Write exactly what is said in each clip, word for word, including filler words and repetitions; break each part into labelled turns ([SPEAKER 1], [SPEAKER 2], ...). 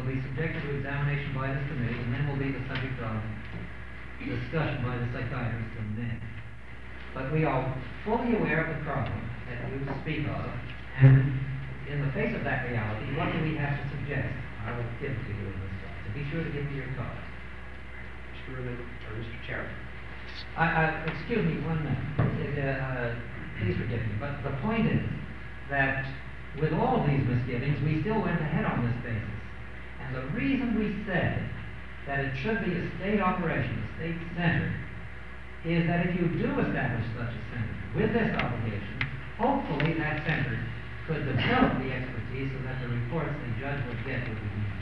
[SPEAKER 1] will be subjected to examination by this committee, and then will be the subject of discussion by the psychiatrist and then. But we are fully aware of the problem that you speak of, and in the face of that reality, what do we have to suggest? I will give it to you in this slide. So be sure to give me your card.
[SPEAKER 2] Mister Rubin, or Mister Chairman.
[SPEAKER 1] I, I, excuse me one minute. Uh, uh, please forgive me. But the point is that with all of these misgivings, we still went ahead on this basis. And the reason we said that it should be a state operation, a state center, is that if you do establish such a center with this obligation, hopefully that center could develop the expertise so that the reports the judge would get would be needed.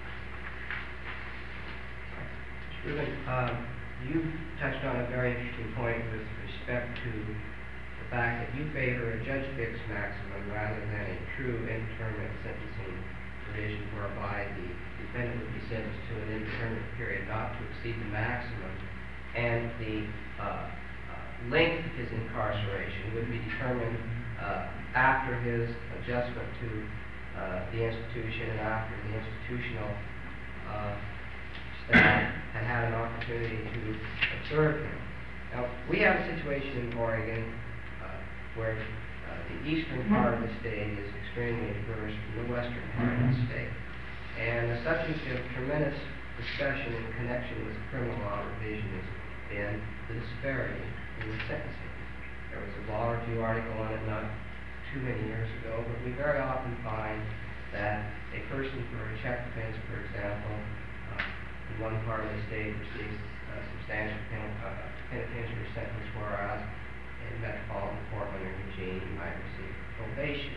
[SPEAKER 2] Mister Rubin, uh, you touched on a very interesting point with respect to the fact that you favor a judge-fixed maximum rather than a true indeterminate sentencing provision whereby the defendant would be sentenced to an indeterminate period not to exceed the maximum, and the uh, uh, length of his incarceration would be determined uh, after his adjustment to uh, the institution and after the institutional uh, staff had had an opportunity to observe him. Now, we have a situation in Oregon uh, where uh, the eastern part of the state is extremely diverse from the western part of the state. And the subject of tremendous discussion in connection with criminal law revision has been the disparity in the sentencing. There was a law review article on it not too many years ago, but we very often find that a person for a check offense, for example, uh, in one part of the state receives a substantial pen uh, penitentiary sentence, whereas in Metropolitan Portland or Eugene, you might receive probation.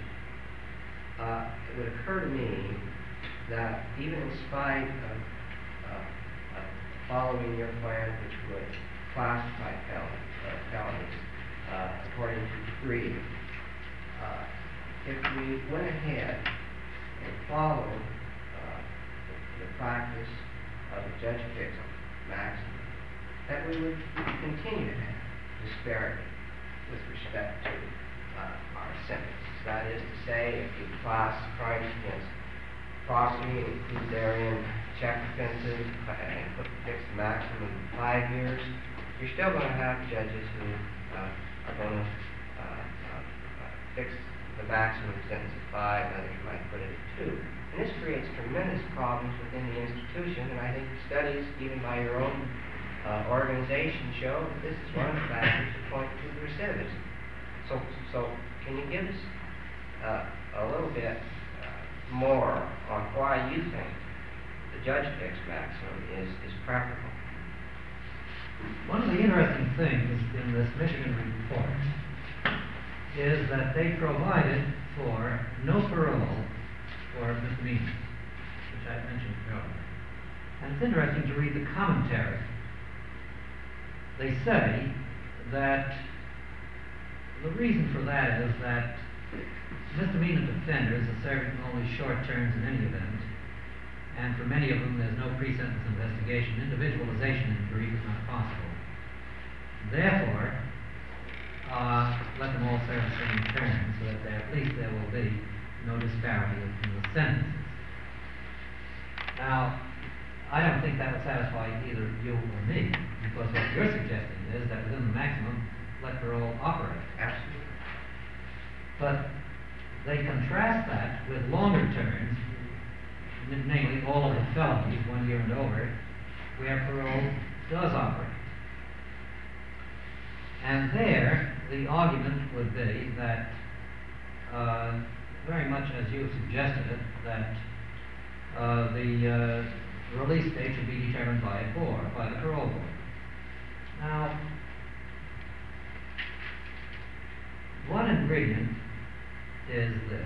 [SPEAKER 2] Uh, it would occur to me that even in spite of, uh, of following your plan, which would classify felon, uh, felonies uh, according to degree, uh, if we went ahead and followed uh, the, the practice of the judge-fixed maximum, that we would continue to have disparity with respect to uh, our sentences. That is to say, if you class crimes against property and include therein check offenses and put the fixed maximum of five years, you're still going to have judges who uh, are going to uh, uh, uh, fix the maximum sentence at five, others might put it at two. And this creates tremendous problems within the institution, and I think studies, even by your own uh, organization, show that this is one of the factors that point to the recidivism. So, so can you give us uh, a little bit more on why you think the judge-fixed maximum is, is practical?
[SPEAKER 1] One of the interesting things in this Michigan report is that they provided for no parole for misdemeanors, which I mentioned earlier. And it's interesting to read the commentary. They say that the reason for that is that misdemeanor offenders are serving only short terms in any event, and for many of them there's no pre-sentence investigation. Individualization in brief is not possible. Therefore, uh, let them all serve the same term so that there, at least there will be no disparity in the sentences. Now, I don't think that would satisfy either you or me, because what you're suggesting is that within the maximum, let parole operate.
[SPEAKER 2] Absolutely.
[SPEAKER 1] But they contrast that with longer terms, namely all of the felonies, one year and over, where parole does operate. And there, the argument would be that, uh, very much as you suggested it, that uh, the uh, release date should be determined by a board, by the parole board. Now, one ingredient is this.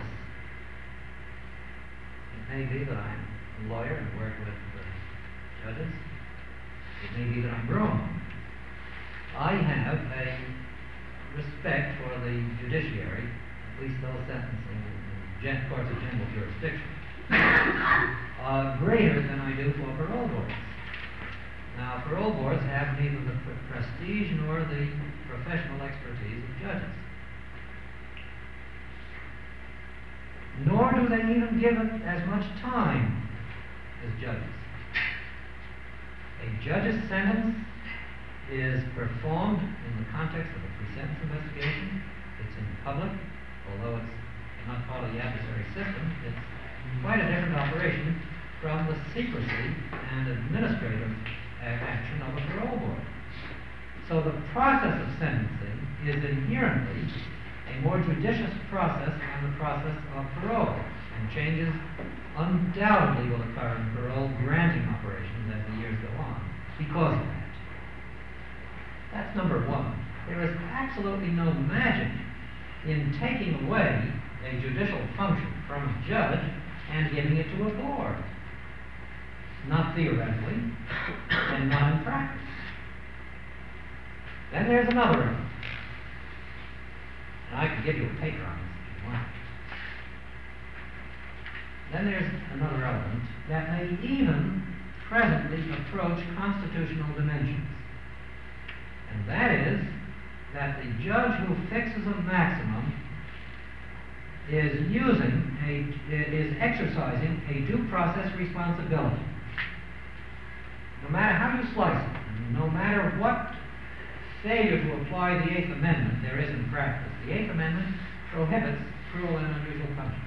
[SPEAKER 1] It may be that I'm a lawyer and work with uh, judges. It may be that I'm wrong. I have a respect for the judiciary, at least those sentencing in gen courts of general jurisdiction, uh, greater than I do for parole boards. Now, parole boards have neither the prestige nor the professional expertise of judges. Nor do they even give it as much time as judges. A judge's sentence is performed in the context of a pre-sentence investigation. It's in public, although it's not part of the adversary system. It's quite a different operation from the secrecy and administrative action of a parole board. So the process of sentencing is inherently a more judicious process than the process of parole, and changes undoubtedly will occur in parole granting operations as the years go on because of that. That's number one. There is absolutely no magic in taking away a judicial function from a judge and giving it to a board. Not theoretically, and not in practice. Then there's another element. And I can give you a paper on this if you want. Then there's another element that may even presently approach constitutional dimensions. And that is that the judge who fixes a maximum is using a, is exercising a due process responsibility. No matter how you slice it, and no matter what failure to apply the Eighth Amendment there is in practice, the Eighth Amendment prohibits cruel and unusual punishment.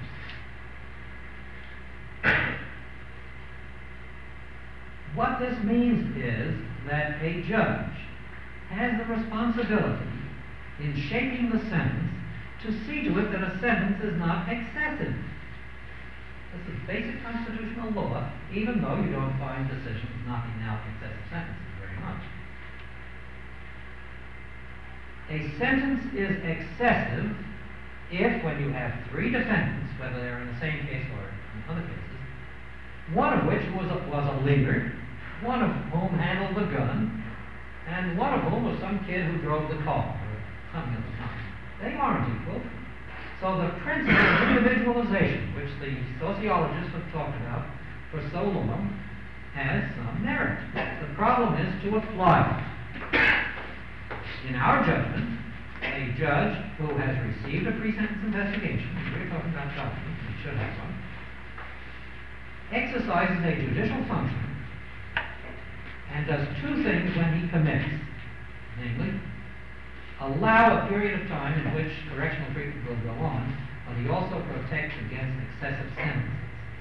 [SPEAKER 1] What this means is that a judge has the responsibility in shaping the sentence to see to it that a sentence is not excessive. This is basic constitutional law, even though you don't find decisions knocking out excessive sentences very much. A sentence is excessive if, when you have three defendants, whether they're in the same case or in other cases, one of which was a, was a leader, one of whom handled the gun, and one of whom was some kid who drove the car, or something of the kind. They aren't equal. So the principle of individualization, which the sociologists have talked about for so long, has some merit. The problem is to apply it. In our judgment, a judge who has received a pre-sentence investigation, we're talking about documents, we should have one, exercises a judicial function and does two things when he commits, namely, allow a period of time in which correctional treatment will go on, but he also protects against excessive sentences.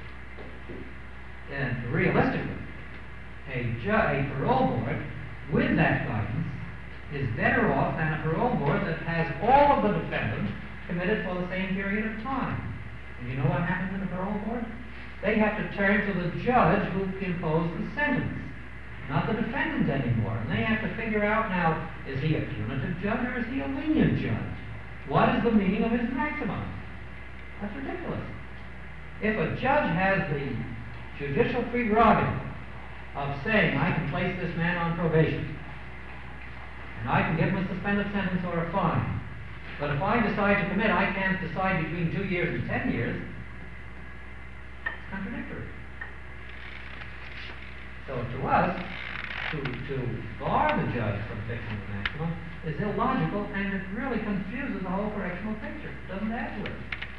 [SPEAKER 1] And realistically, a, ju a parole board with that guidance is better off than a parole board that has all of the defendants committed for the same period of time. And you know what happens in a parole board? They have to turn to the judge who imposed the sentence, not the defendant anymore. And they have to figure out now, is he a punitive judge or is he a lenient judge? What is the meaning of his maximum? That's ridiculous. If a judge has the judicial prerogative of saying, I can place this man on probation, and I can give him a suspended sentence or a fine, but if I decide to commit, I can't decide between two years and ten years, it's contradictory. So to us, to, to bar the judge from fixing the maximum is illogical, and it really confuses the whole correctional picture. It doesn't add to it.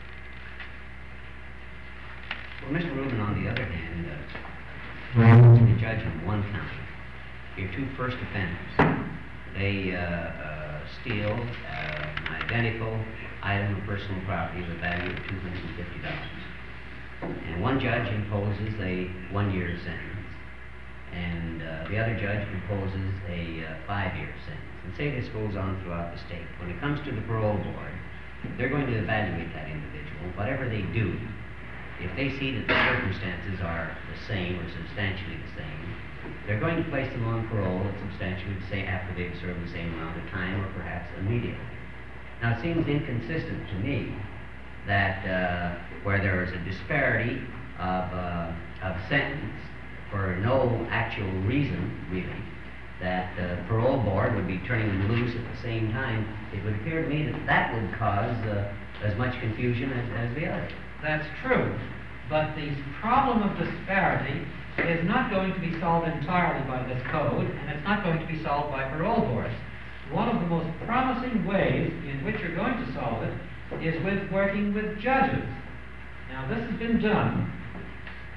[SPEAKER 3] Well, Mister Rubin, on the other hand, uh, to be judge in one county, your two first offenders, they uh, uh, steal uh, an identical item of personal property with a value of two hundred fifty dollars. And one judge imposes a one-year sentence, and uh, the other judge imposes a uh, five-year sentence. And say this goes on throughout the state. When it comes to the parole board, they're going to evaluate that individual. Whatever they do, if they see that the circumstances are the same or substantially the same, they're going to place them on parole at substantially the same after they've served the same amount of time, or perhaps immediately. Now, it seems inconsistent to me that uh, where there is a disparity of, uh, of sentence for no actual reason, really, that the uh, parole board would be turning them loose at the same time, it would appear to me that that would cause uh, as much confusion as, as the other.
[SPEAKER 1] That's true, but the problem of disparity is not going to be solved entirely by this code, and it's not going to be solved by parole boards. One of the most promising ways in which you're going to solve it is with working with judges. Now, this has been done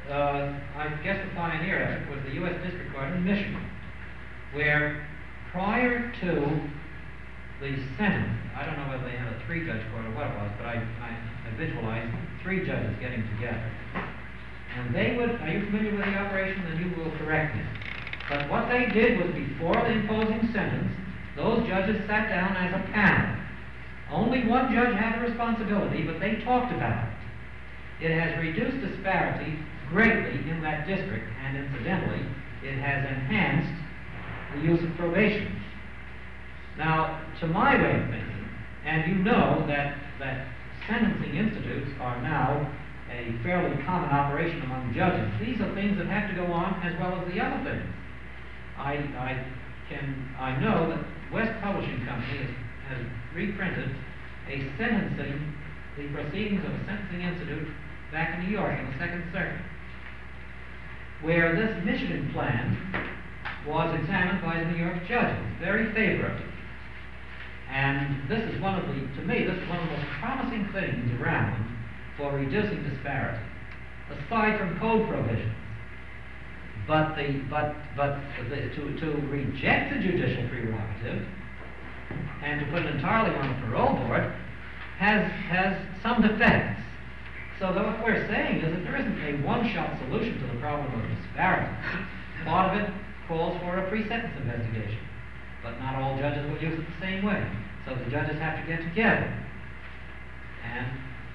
[SPEAKER 1] uh, I guess the pioneer of it was the U S District Court in Michigan, where prior to the sentence, I don't know whether they had a three-judge court or what it was, but I, I, I visualized three judges getting together. And they would, are you familiar with the operation? Then you will correct me. But what they did was before the imposing sentence, those judges sat down as a panel. Only one judge had the responsibility, but they talked about it. It has reduced disparity greatly in that district, and incidentally, it has enhanced the use of probation. Now, to my way of thinking, and you know that, that sentencing institutes are now a fairly common operation among judges. These are things that have to go on as well as the other things. I, I can, I know that West Publishing Company has, has reprinted a sentencing, the proceedings of a sentencing institute back in New York in the Second Circuit, where this Michigan plan was examined by the New York judges very favorably. And this is one of the, to me, this is one of the most promising things around for reducing disparity, aside from code provisions. But the, but, but the, to, to reject the judicial prerogative and to put it entirely on the parole board has, has some defects. So that what we're saying is that there isn't a one-shot solution to the problem of disparity. Part of it calls for a pre-sentence investigation, but not all judges will use it the same way. So the judges have to get together. And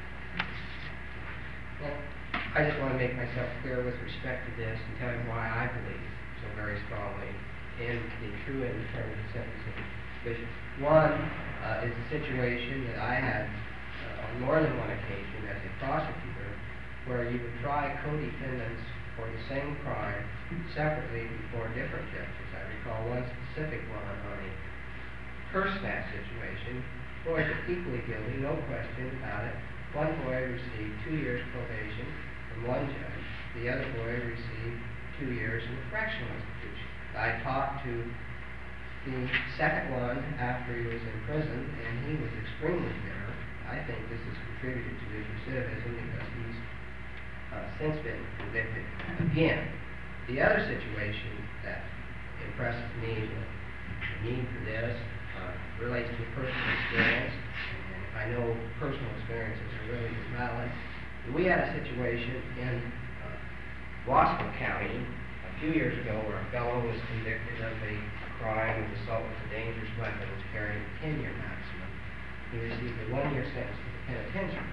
[SPEAKER 2] Well, I just want to make myself clear with respect to this and tell you why I believe so very strongly in the true and determined sentencing provision. One uh, is a situation that I had uh, on more than one occasion as a prosecutor, where you would try co-defendants for the same crime separately before different judges. I recall one specific one on a purse snatch situation. Boys are equally guilty, no question about it. One boy received two years probation from one judge. The other boy received two years in a correctional institution. I talked to the second one after he was in prison, and he was extremely bitter. I think this has contributed to his recidivism because he's uh, since been convicted again. The other situation that impresses me with the need for this uh, relates to personal experience. I know personal experiences are really valid. We had a situation in uh, Wasco County a few years ago where a fellow was convicted of a crime of assault with a dangerous weapon, was carrying a ten-year maximum. He received a one-year sentence to the penitentiary.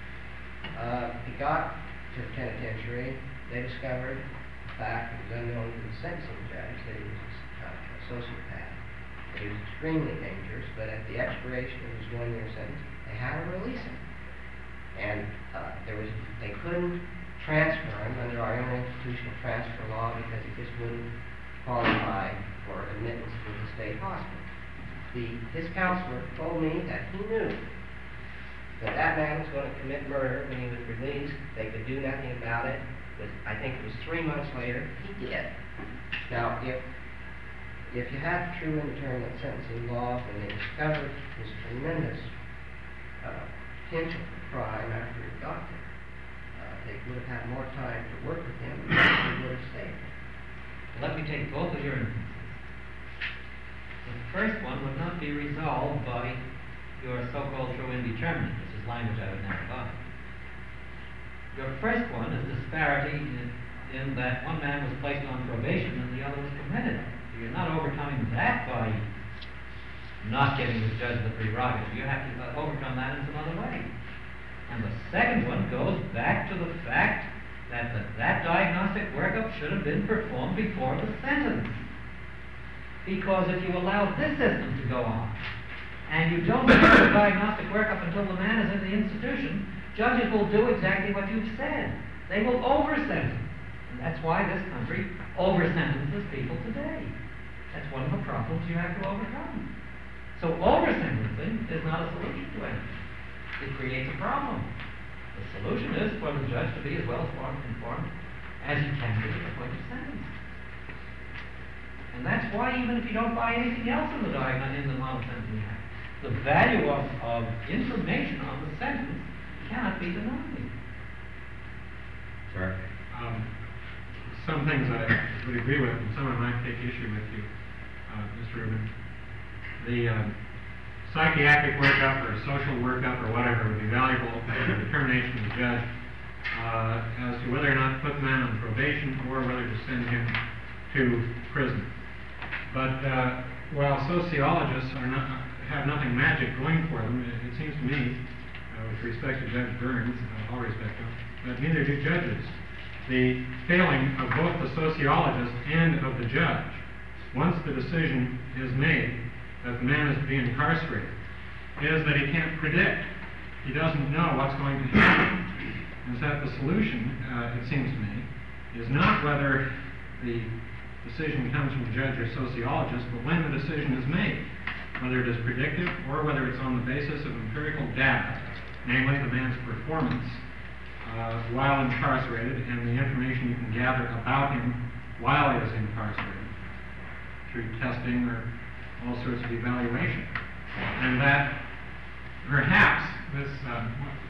[SPEAKER 2] Uh, he got to the penitentiary. They discovered the fact, it was unknown to the sentencing judge, that he was a uh, sociopath. He was extremely dangerous, but at the expiration of his one-year sentence, they had to release him. And uh, there was, they couldn't transfer him under our institutional transfer law because he just wouldn't qualify for admittance to the state hospital. The, his counselor told me that he knew that that man was going to commit murder when he was released. They could do nothing about it. But I think it was three months later, he did. Now, if If you had true indeterminate sentencing laws and they discovered this tremendous uh, potential for crime after he got there, uh, they would have had more time to work with him and he would have stayed.
[SPEAKER 1] let me take both of your instances. The first one would not be resolved by your so-called true indeterminate, which is language I would never buy. Your first one is disparity in, in that one man was placed on probation and the other was committed. You're not overcoming that by not giving the judge the prerogative. You have to uh, overcome that in some other way. And the second one goes back to the fact that the, that diagnostic workup should have been performed before the sentence. Because if you allow this system to go on, and you don't do the diagnostic workup until the man is in the institution, judges will do exactly what you've said. They will over-sentence. And that's why this country over-sentences people today. That's one of the problems you have to overcome. So over-sentencing is not a solution to anything. It creates a problem. The solution is for the judge to be as well informed, informed as he can be at the point of sentence. And that's why even if you don't buy anything else in the diagnostic, in the Model Sentencing Act, the value of, of information on the sentence cannot be denied.
[SPEAKER 3] Sir?
[SPEAKER 1] I
[SPEAKER 4] Um, some things I would agree with, and some I might take issue with you, uh, Mister Rubin. The um, psychiatric workup or social workup or whatever would be valuable for the determination of the judge uh, as to whether or not to put the man on probation or whether to send him to prison. But uh, while sociologists are not, have nothing magic going for them, it, it seems to me, uh, with respect to Judge Burns, uh, all respect to him, but neither do judges. The failing of both the sociologist and of the judge, once the decision is made that the man is to be incarcerated, is that he can't predict. He doesn't know what's going to happen. Is that the solution, uh, it seems to me, is not whether the decision comes from judge or sociologist, but when the decision is made, whether it is predictive or whether it's on the basis of empirical data, namely the man's performance uh, while incarcerated and the information you can gather about him while he is incarcerated through testing or all sorts of evaluation. And that perhaps this, uh,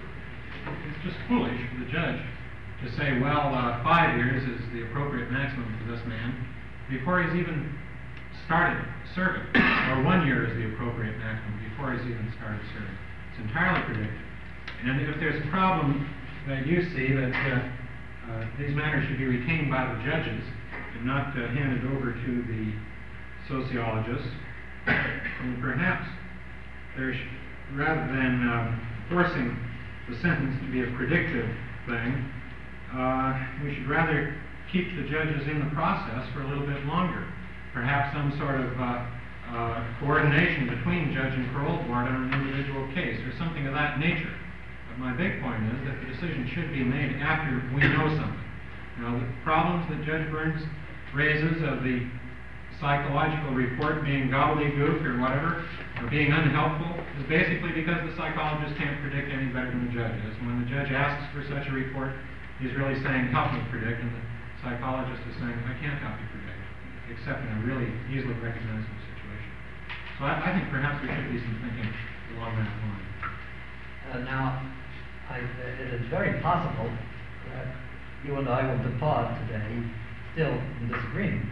[SPEAKER 4] it's just foolish for the judge to say, well, uh, five years is the appropriate maximum for this man before he's even started serving, or one year is the appropriate maximum before he's even started serving. It's entirely predictive. And if there's a problem that you see that uh, uh, these matters should be retained by the judges and not uh, handed over to the sociologists, then perhaps there's, rather than uh, forcing the sentence to be a predictive thing, uh, we should rather keep the judges in the process for a little bit longer. Perhaps some sort of uh, uh, coordination between judge and parole board on an individual case, or something of that nature. But my big point is that the decision should be made after we know something. Now, the problems that Judge Burns raises of the psychological report being gobbledygook or whatever, or being unhelpful, is basically because the psychologist can't predict any better than the judge is. And when the judge asks for such a report, he's really saying, help me predict, and the psychologist is saying, I can't help you predict, except in a really easily recognizable situation. So I, I think perhaps there should be some thinking along that line.
[SPEAKER 1] Uh, now, I, it is very possible that you and I will depart today still in disagreement.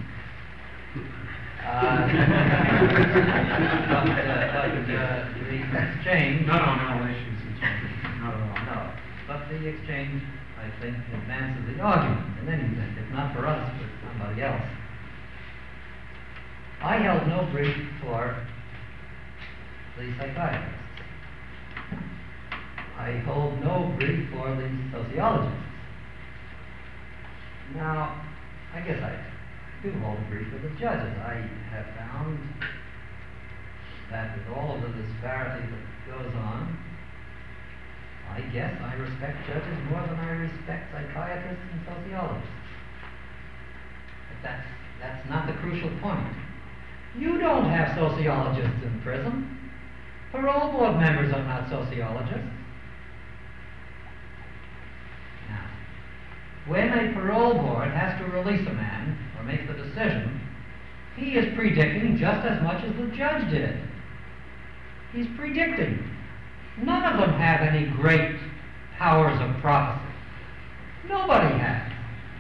[SPEAKER 1] Uh, but, uh, but uh, the exchange...
[SPEAKER 4] Not on all issues, not at all.
[SPEAKER 1] No, but the exchange, I think, advances the argument in any event, if not for us, for somebody else. I held no brief for the psychiatrists. I hold no brief for the sociologists. Now, I guess I do hold a brief for the judges. I have found that with all of the disparity that goes on, I guess I respect judges more than I respect psychiatrists and sociologists. But that's, that's not the crucial point. You don't have sociologists in prison. Parole board members are not sociologists. Now, when a parole board has to release a man or make the decision, he is predicting just as much as the judge did. He's predicting. None of them have any great powers of prophecy. Nobody has.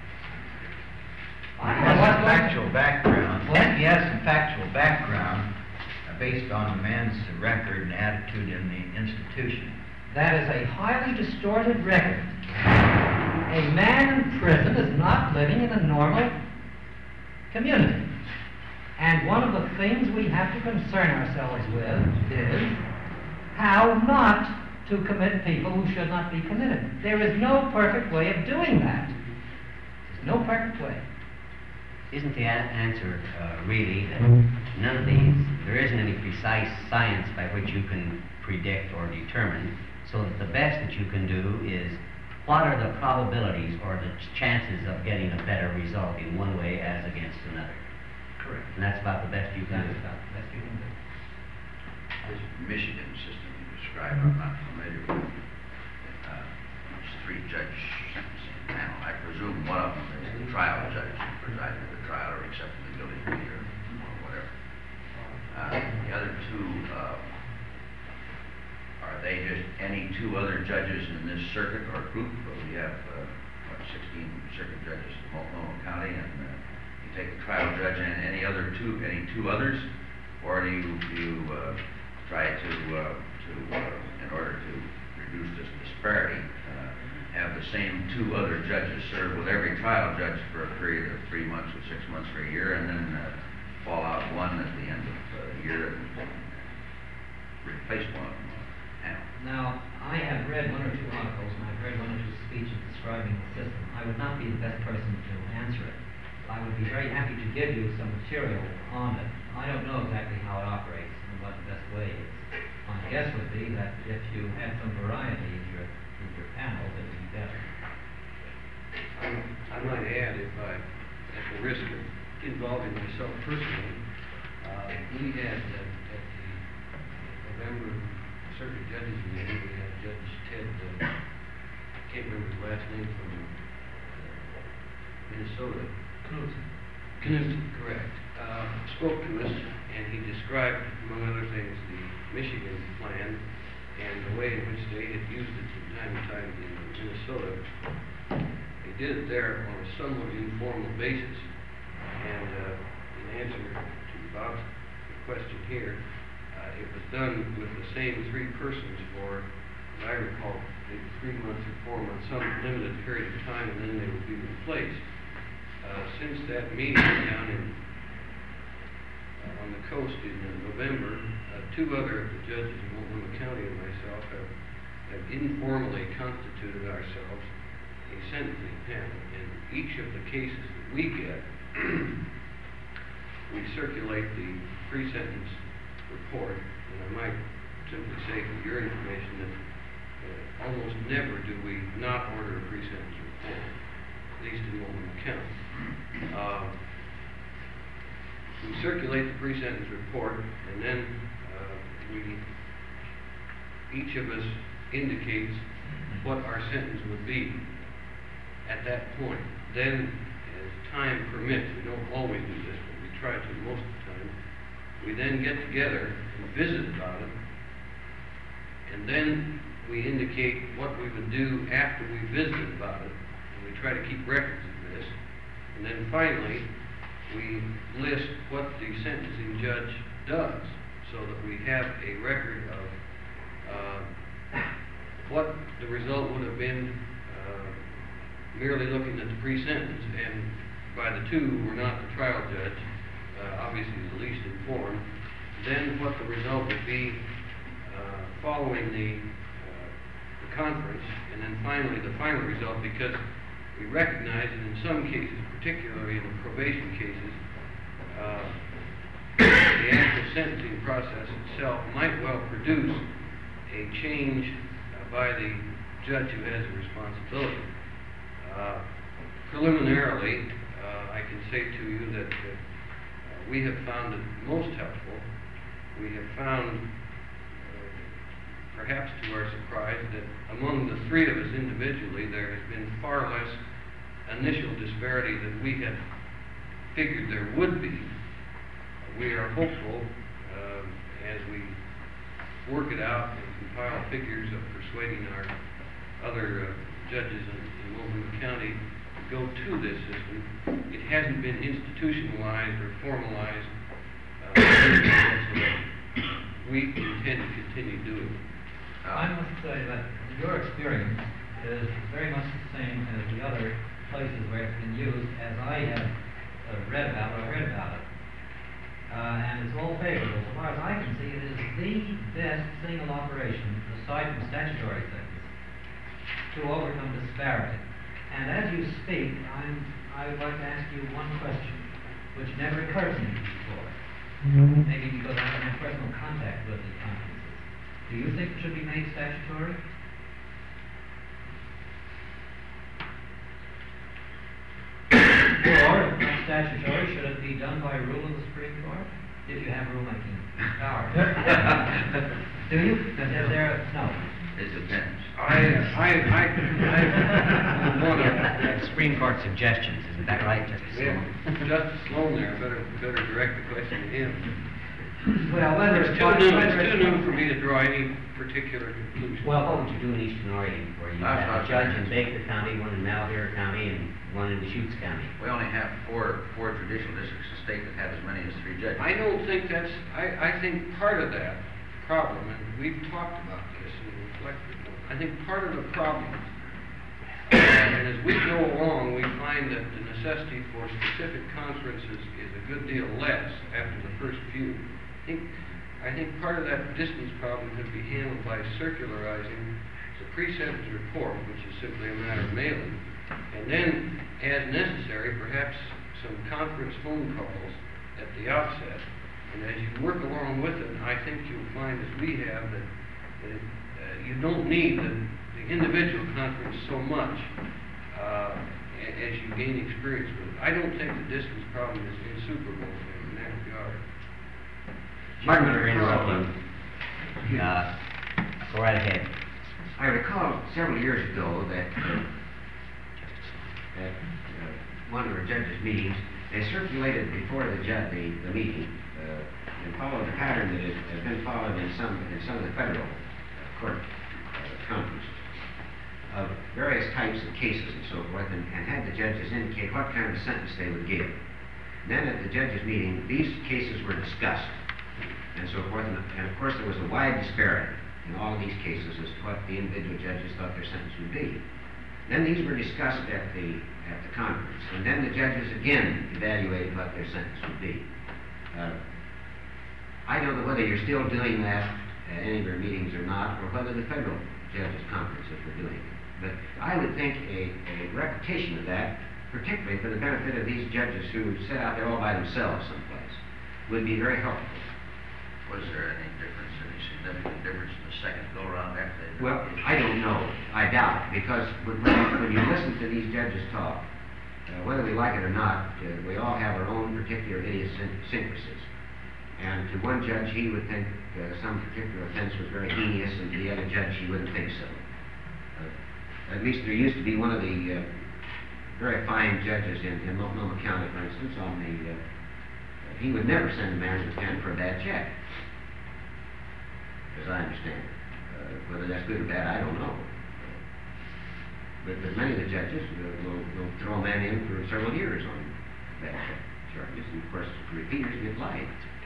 [SPEAKER 5] He has some factual background.
[SPEAKER 1] What?
[SPEAKER 5] He has some factual background uh, based on the man's record and attitude in the institution.
[SPEAKER 1] That is a highly distorted record. A man in prison is not living in a normal community. And one of the things we have to concern ourselves with is how not to commit people who should not be committed. There is no perfect way of doing that. There's no perfect way.
[SPEAKER 3] Isn't the a- answer uh, really that none of these, there isn't any precise science by which you can predict or determine, so that the best that you can do is what are the probabilities or the chances of getting a better result in one way as against another?
[SPEAKER 1] Correct.
[SPEAKER 3] And that's about the best you can
[SPEAKER 1] That's
[SPEAKER 3] do.
[SPEAKER 1] about the best you can do.
[SPEAKER 5] This Michigan system you described, I'm not familiar with. Uh, it's three judge panel. I presume one of them is the trial judge who presided at the trial or accepted the guilty plea or or whatever. Uh, the other two, uh, are they just any two other judges in this circuit or group? Or we have, uh, what, sixteen circuit judges in Multnomah County, and uh, you take the trial judge and any other two, any two others, or do you, do you uh, try to, uh, to uh, in order to reduce this disparity, uh, have the same two other judges serve with every trial judge for a period of three months or six months or a year, and then uh, fall out one at the end of the year and replace one of them on the panel?
[SPEAKER 1] Now, I have read one or two articles, and I've read one or two speeches describing the system. I would not be the best person to answer it. I would be very happy to give you some material on it. I don't know exactly how it operates and what the best way is. My guess would be that if you had some variety in your, in your panels, it would be better.
[SPEAKER 6] Um, I might add, if I, at the risk of involving myself personally, uh, we had uh, at the November Circuit Judges meeting, we had Judge Ted, uh, I can't remember his last name, from uh, Minnesota. Knudsen. Knudsen, correct. Uh, spoke to us, and he described, among other things, the Michigan plan and the way in which they had used it from time to time in Minnesota. They did it there on a somewhat informal basis. And uh, in answer to Bob's question here, uh, it was done with the same three persons for, as I recall, maybe three months or four months, some limited period of time, and then they would be replaced. Uh, since that meeting down in uh, on the coast in uh, November, uh, two other of the judges in Multnomah County and myself have, have informally constituted ourselves a sentencing panel. In each of the cases that we get, we circulate the pre-sentence report, and I might simply say for your information that uh, almost never do we not order a pre-sentence report, at least in Multnomah County. Uh, we circulate the pre-sentence report, and then uh, we, each of us indicates what our sentence would be at that point. Then, as time permits, we don't always do this, but we try to most of the time, we then get together and visit about it, and then we indicate what we would do after we visited about it, and we try to keep records of this, and then finally, we list what the sentencing judge does, so that we have a record of uh, what the result would have been uh, merely looking at the pre-sentence, and by the two who were not the trial judge, uh, obviously the least informed, then what the result would be uh, following the, uh, the conference, and then finally the final result, because we recognize that in some cases, particularly in the probation cases, uh, the actual sentencing process itself might well produce a change uh, by the judge who has the responsibility. Uh, preliminarily, uh, I can say to you that uh, we have found it most helpful. We have found, uh, perhaps to our surprise, that among the three of us individually, there has been far less initial disparity than we had figured there would be. We are hopeful, uh, as we work it out and compile figures of persuading our other uh, judges in, in Multnomah County to go to this system. It hasn't been institutionalized or formalized, uh, so we intend to continue doing it.
[SPEAKER 1] I must say that your experience is very much the same as the other places where it's been used, as I have uh, read about or heard about it. Uh, and it's all favorable. As far as I can see, it is the best single operation, aside from statutory things, to overcome disparity. And as you speak, I'm, I would like to ask you one question, which never occurred to me before. Mm-hmm. Maybe because I haven't had personal contact with the conferences. Do you think it should be made statutory? Or, if not statutory, should it be done by rule of the Supreme Court? If you have rulemaking power. Do you? Is there a, no?
[SPEAKER 5] It depends.
[SPEAKER 6] I, I, I, I want to...
[SPEAKER 3] Supreme Court suggestions, isn't that right, Justice
[SPEAKER 6] Yeah,
[SPEAKER 3] Sloan?
[SPEAKER 6] Justice Sloan there, better, better direct the question to him.
[SPEAKER 2] Well, whether
[SPEAKER 6] It's
[SPEAKER 2] it's...
[SPEAKER 6] too
[SPEAKER 2] one-
[SPEAKER 6] new,
[SPEAKER 2] whether
[SPEAKER 6] it's too new for me to draw any particular conclusion.
[SPEAKER 3] Well, what would you do in Eastern Oregon, where you
[SPEAKER 5] That's
[SPEAKER 3] have
[SPEAKER 5] what
[SPEAKER 3] a
[SPEAKER 5] I
[SPEAKER 3] judge
[SPEAKER 5] was
[SPEAKER 3] in Baker County, one in Malheur County, and one in Deschutes County?
[SPEAKER 5] We only have four, four judicial districts in the state that have as many as three judges.
[SPEAKER 6] I don't think that's, I, I think part of that problem, and we've talked about this and reflected on it, I think part of the problem, and as we go along, we find that the necessity for specific conferences is a good deal less after the first few. I think, I think part of that distance problem could be handled by circularizing the pre-sentence report, which is simply a matter of mailing, and then, as necessary, perhaps some conference phone calls at the outset. And as you work along with it, I think you'll find, as we have, that, that it, uh, you don't need the, the individual conference so much uh, a- as you gain experience with it. I don't think the distance problem is insuperable in that regard.
[SPEAKER 3] Pardon me for interrupting. Uh, Go right ahead.
[SPEAKER 7] I recall several years ago that uh, at uh, one of our judges' meetings, they circulated before the judge the, the meeting uh, and followed the pattern that has been followed in some in some of the federal uh, court uh, conferences of various types of cases and so forth, and, and had the judges indicate what kind of sentence they would give. And then at the judges' meeting, these cases were discussed and so forth, and, and of course there was a wide disparity in all of these cases as to what the individual judges thought their sentence would be. Then these were discussed at the at the conference, and then the judges again evaluated what their sentence would be. Uh, I don't know whether you're still doing that at any of your meetings or not, or whether the federal judges' conferences were doing it. But I would think a, a repetition of that, particularly for the benefit of these judges who sit out there all by themselves someplace, would be very helpful.
[SPEAKER 5] Was there any difference, any significant difference in the second go-around after they?
[SPEAKER 7] Well, I don't know. I doubt it, because when, when you listen to these judges talk, uh, whether we like it or not, uh, we all have our own particular idiosyncrasies. And to one judge, he would think uh, some particular offense was very heinous, and to the other judge, he wouldn't think so. Uh, at least there used to be one of the uh, very fine judges in, in Multnomah County, for instance, on the, uh, he would never send a man to pen for a bad check, as I understand it. Uh, whether that's good or bad, I don't know. But, but many of the judges will, will, will throw a man in for several years on bad check charges, and of course, repeaters get life.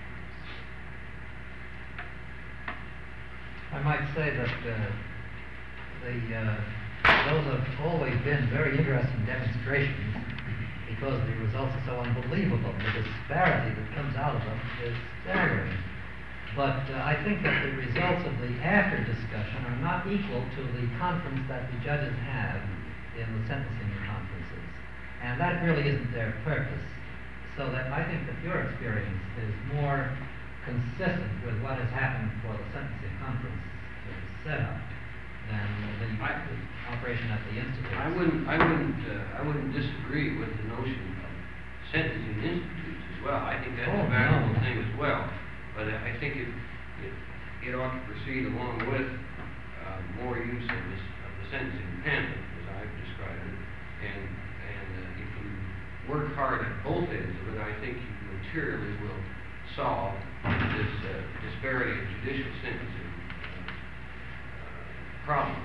[SPEAKER 1] I might say that uh, the, uh, those have always been very interesting demonstrations because the results are so unbelievable. The disparity that comes out of them is staggering. But uh, I think that the results of the after discussion are not equal to the conference that the judges have in the sentencing conferences. And that really isn't their purpose. So that I think that your experience is more consistent with what has happened for the sentencing conference setup than the,
[SPEAKER 6] I-
[SPEAKER 1] the operation at the institute.
[SPEAKER 6] I wouldn't, I wouldn't, uh, I wouldn't disagree with the notion of sentencing institutes as well. I think that's
[SPEAKER 1] Oh,
[SPEAKER 6] a valuable
[SPEAKER 1] no.
[SPEAKER 6] thing as well. But I think it, it, it ought to proceed along with, uh, more use of this, of the sentencing panel, as I've described it. And, and, uh, if you work hard at both ends of it, I think you materially will solve this, uh, disparity in judicial sentencing, uh, uh, problem.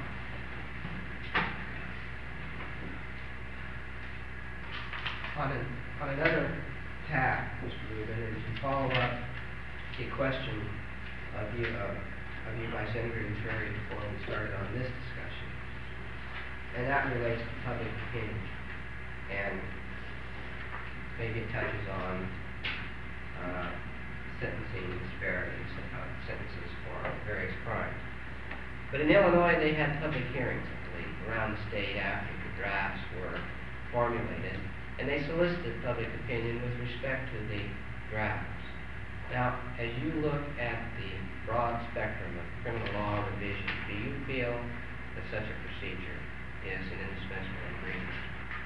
[SPEAKER 2] On, an, on another tack, Mister Rubin, is to follow up the question of you, uh, of you by Senator Terry before we started on this discussion. And that relates to public opinion. And maybe it touches on uh, sentencing disparities, uh, sentences for various crimes. But in Illinois, they had public hearings, I believe, around the state after the drafts were formulated, and they solicited public opinion with respect to the drafts. Now, as you look at the broad spectrum of criminal law revision, do you feel that such a procedure is an indispensable ingredient?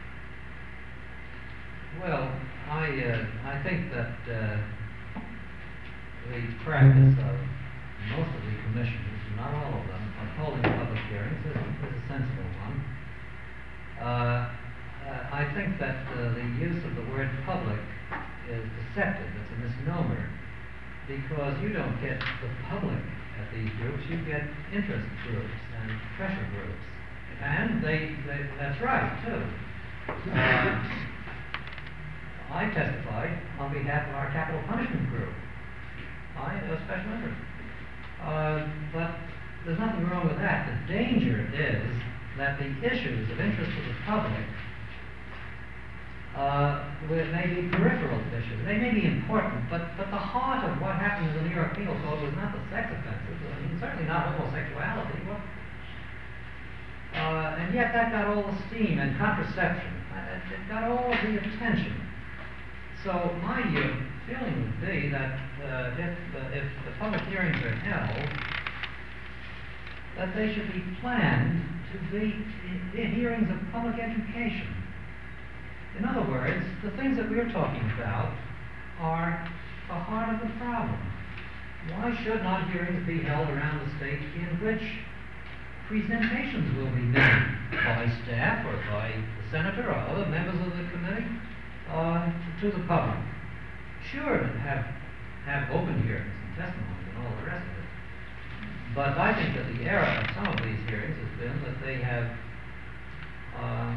[SPEAKER 1] Well, I, uh, I think that uh, the practice of most of the commissioners, not all of them, of holding public hearings is, is a sensible one. Uh, uh, I think that uh, the use of the word public is deceptive. It's a misnomer. because you don't get the public at these groups, you get interest groups and pressure groups. And they, they that's right, too. Uh, I testified on behalf of our capital punishment group. I, a special interest. Uh, but there's nothing wrong with that. The danger is that the issues of interest to the public uh, may be peripheral issues. They may be important, but, but the heart of what happened in the New York Penal Code was not the sex offenses. I mean, certainly not homosexuality. What, uh, and yet that got all the steam, and contraception. Uh, it got all of the attention. So my uh, feeling would be that uh, if, uh, if the public hearings are held, that they should be planned to be i- i- hearings of public education. In other words, the things that we're talking about are the heart of the problem. Why should not hearings be held around the state in which presentations will be made by staff or by the senator or other members of the committee uh, to the public? Sure, to have, have open hearings and testimony and all the rest of it. But I think that the error of some of these hearings has been that they have, uh,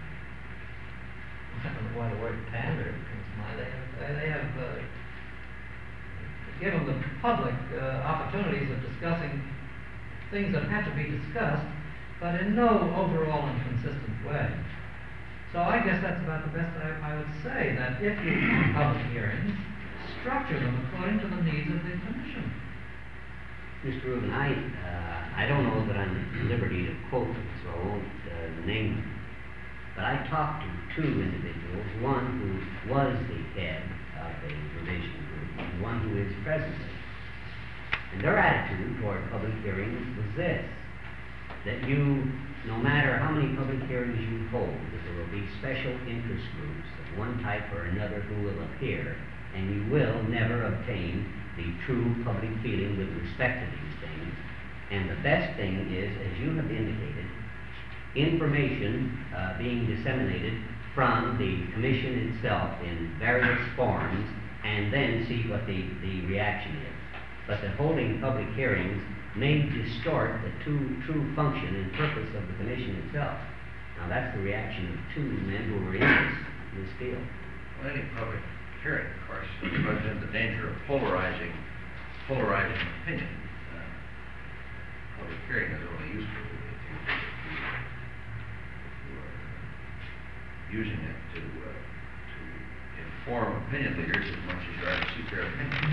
[SPEAKER 1] I don't know why the word pander comes to mind, they have, they have uh, given the public uh, opportunities of discussing things that have to be discussed, but in no overall and consistent way. So I guess that's about the best I, I would say, that if you have public hearings, structure them according to the needs of the commission.
[SPEAKER 3] Mister Rubin, I, uh, I don't know that I'm at liberty to quote them, so I won't uh, name them. But I talked to two individuals, one who was the head of a revision group, and one who is presently. And their attitude toward public hearings was this, that you, no matter how many public hearings you hold, that there will be special interest groups of one type or another who will appear, and you will never obtain the true public feeling with respect to these things. And the best thing is, as you have indicated, information uh, being disseminated from the commission itself in various forms, and then see what the, the reaction is. But that holding public hearings may distort the true, true function and purpose of the commission itself. Now that's the reaction of two men who were in this, this field.
[SPEAKER 5] Well, any public hearing, of course, runs into the danger of polarizing, polarizing opinion. Uh, public hearing is only useful if you, if you, if you are using it to, uh, to inform opinion leaders as much as you are to seek their opinion.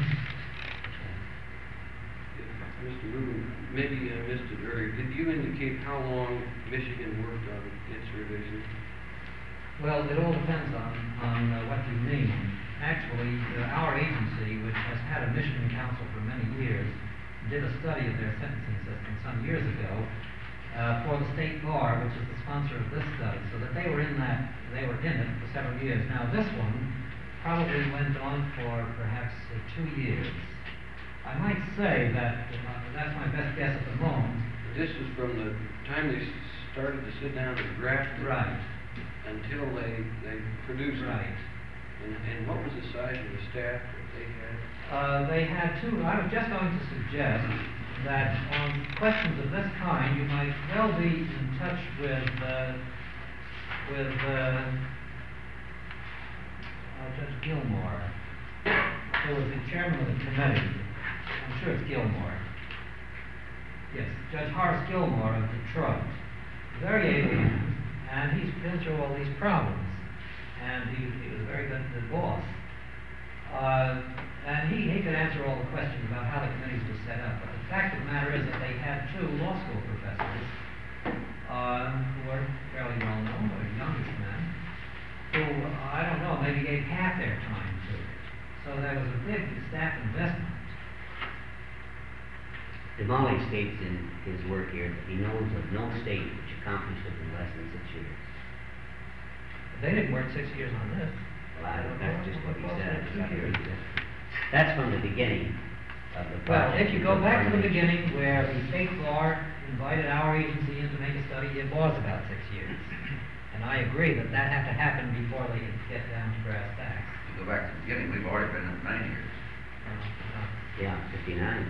[SPEAKER 6] Mister Rubin, maybe I missed it earlier. Did you indicate how long Michigan worked on its revision?
[SPEAKER 1] Well, it all depends on, on uh, what you mean. Actually, uh, our agency, which has had a Michigan council for many years, did a study of their sentencing system some years ago uh, for the state bar, which is the sponsor of this study, so that they were in that, they were in it for several years. Now, this one probably went on for perhaps uh, two years. I might say that uh, that's my best guess at the moment.
[SPEAKER 6] This is from the time they s- started to sit down and draft it
[SPEAKER 1] Right.
[SPEAKER 6] until they, they produced
[SPEAKER 1] Right.
[SPEAKER 6] it. And, and what was the size of the staff that they had?
[SPEAKER 1] Uh, they had two. I was just going to suggest that on questions of this kind, you might well be in touch with uh, with uh, uh, Judge Gilmore, who was the chairman of the committee. I'm sure it's Gilmore. Yes, Judge Horace Gilmore of Detroit. Very able man, and he's been through all these problems. And he, he was a very good, good boss. Uh, and he, he could answer all the questions about how the committees were set up. But the fact of the matter is that they had two law school professors uh, who were fairly well known, or youngish men, who, uh, I don't know, maybe gave half their time to it. So there was a big staff investment.
[SPEAKER 3] Damali states in his work here that he knows of no state which accomplished it in less than six years.
[SPEAKER 1] They didn't work six years on this.
[SPEAKER 3] Well, I don't, that's just what he said. I just got to read that. That's from the beginning of the
[SPEAKER 1] Well,
[SPEAKER 3] project.
[SPEAKER 1] if you go back to the beginning where the state bar invited our agency in to make a study, it was about six years. And I agree that that had to happen before they could get down to brass tacks.
[SPEAKER 5] If you go back to the beginning, we've already been at nine years.
[SPEAKER 1] Uh, uh,
[SPEAKER 3] Yeah, fifty-nine.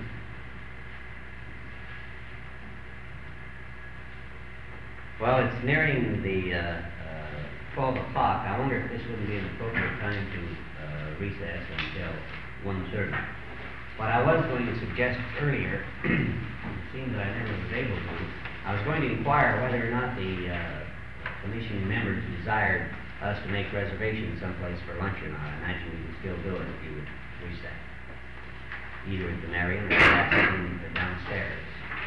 [SPEAKER 3] Well, it's nearing the uh, uh, twelve o'clock. I wonder if this wouldn't be an appropriate time to uh, recess until one thirty. What I was going to suggest earlier, it seemed that I never was able to, I was going to inquire whether or not the uh, commission members desired us to make reservations someplace for lunch or not. I imagine we could still do it if you would wish that. Either at the Marion or perhaps downstairs.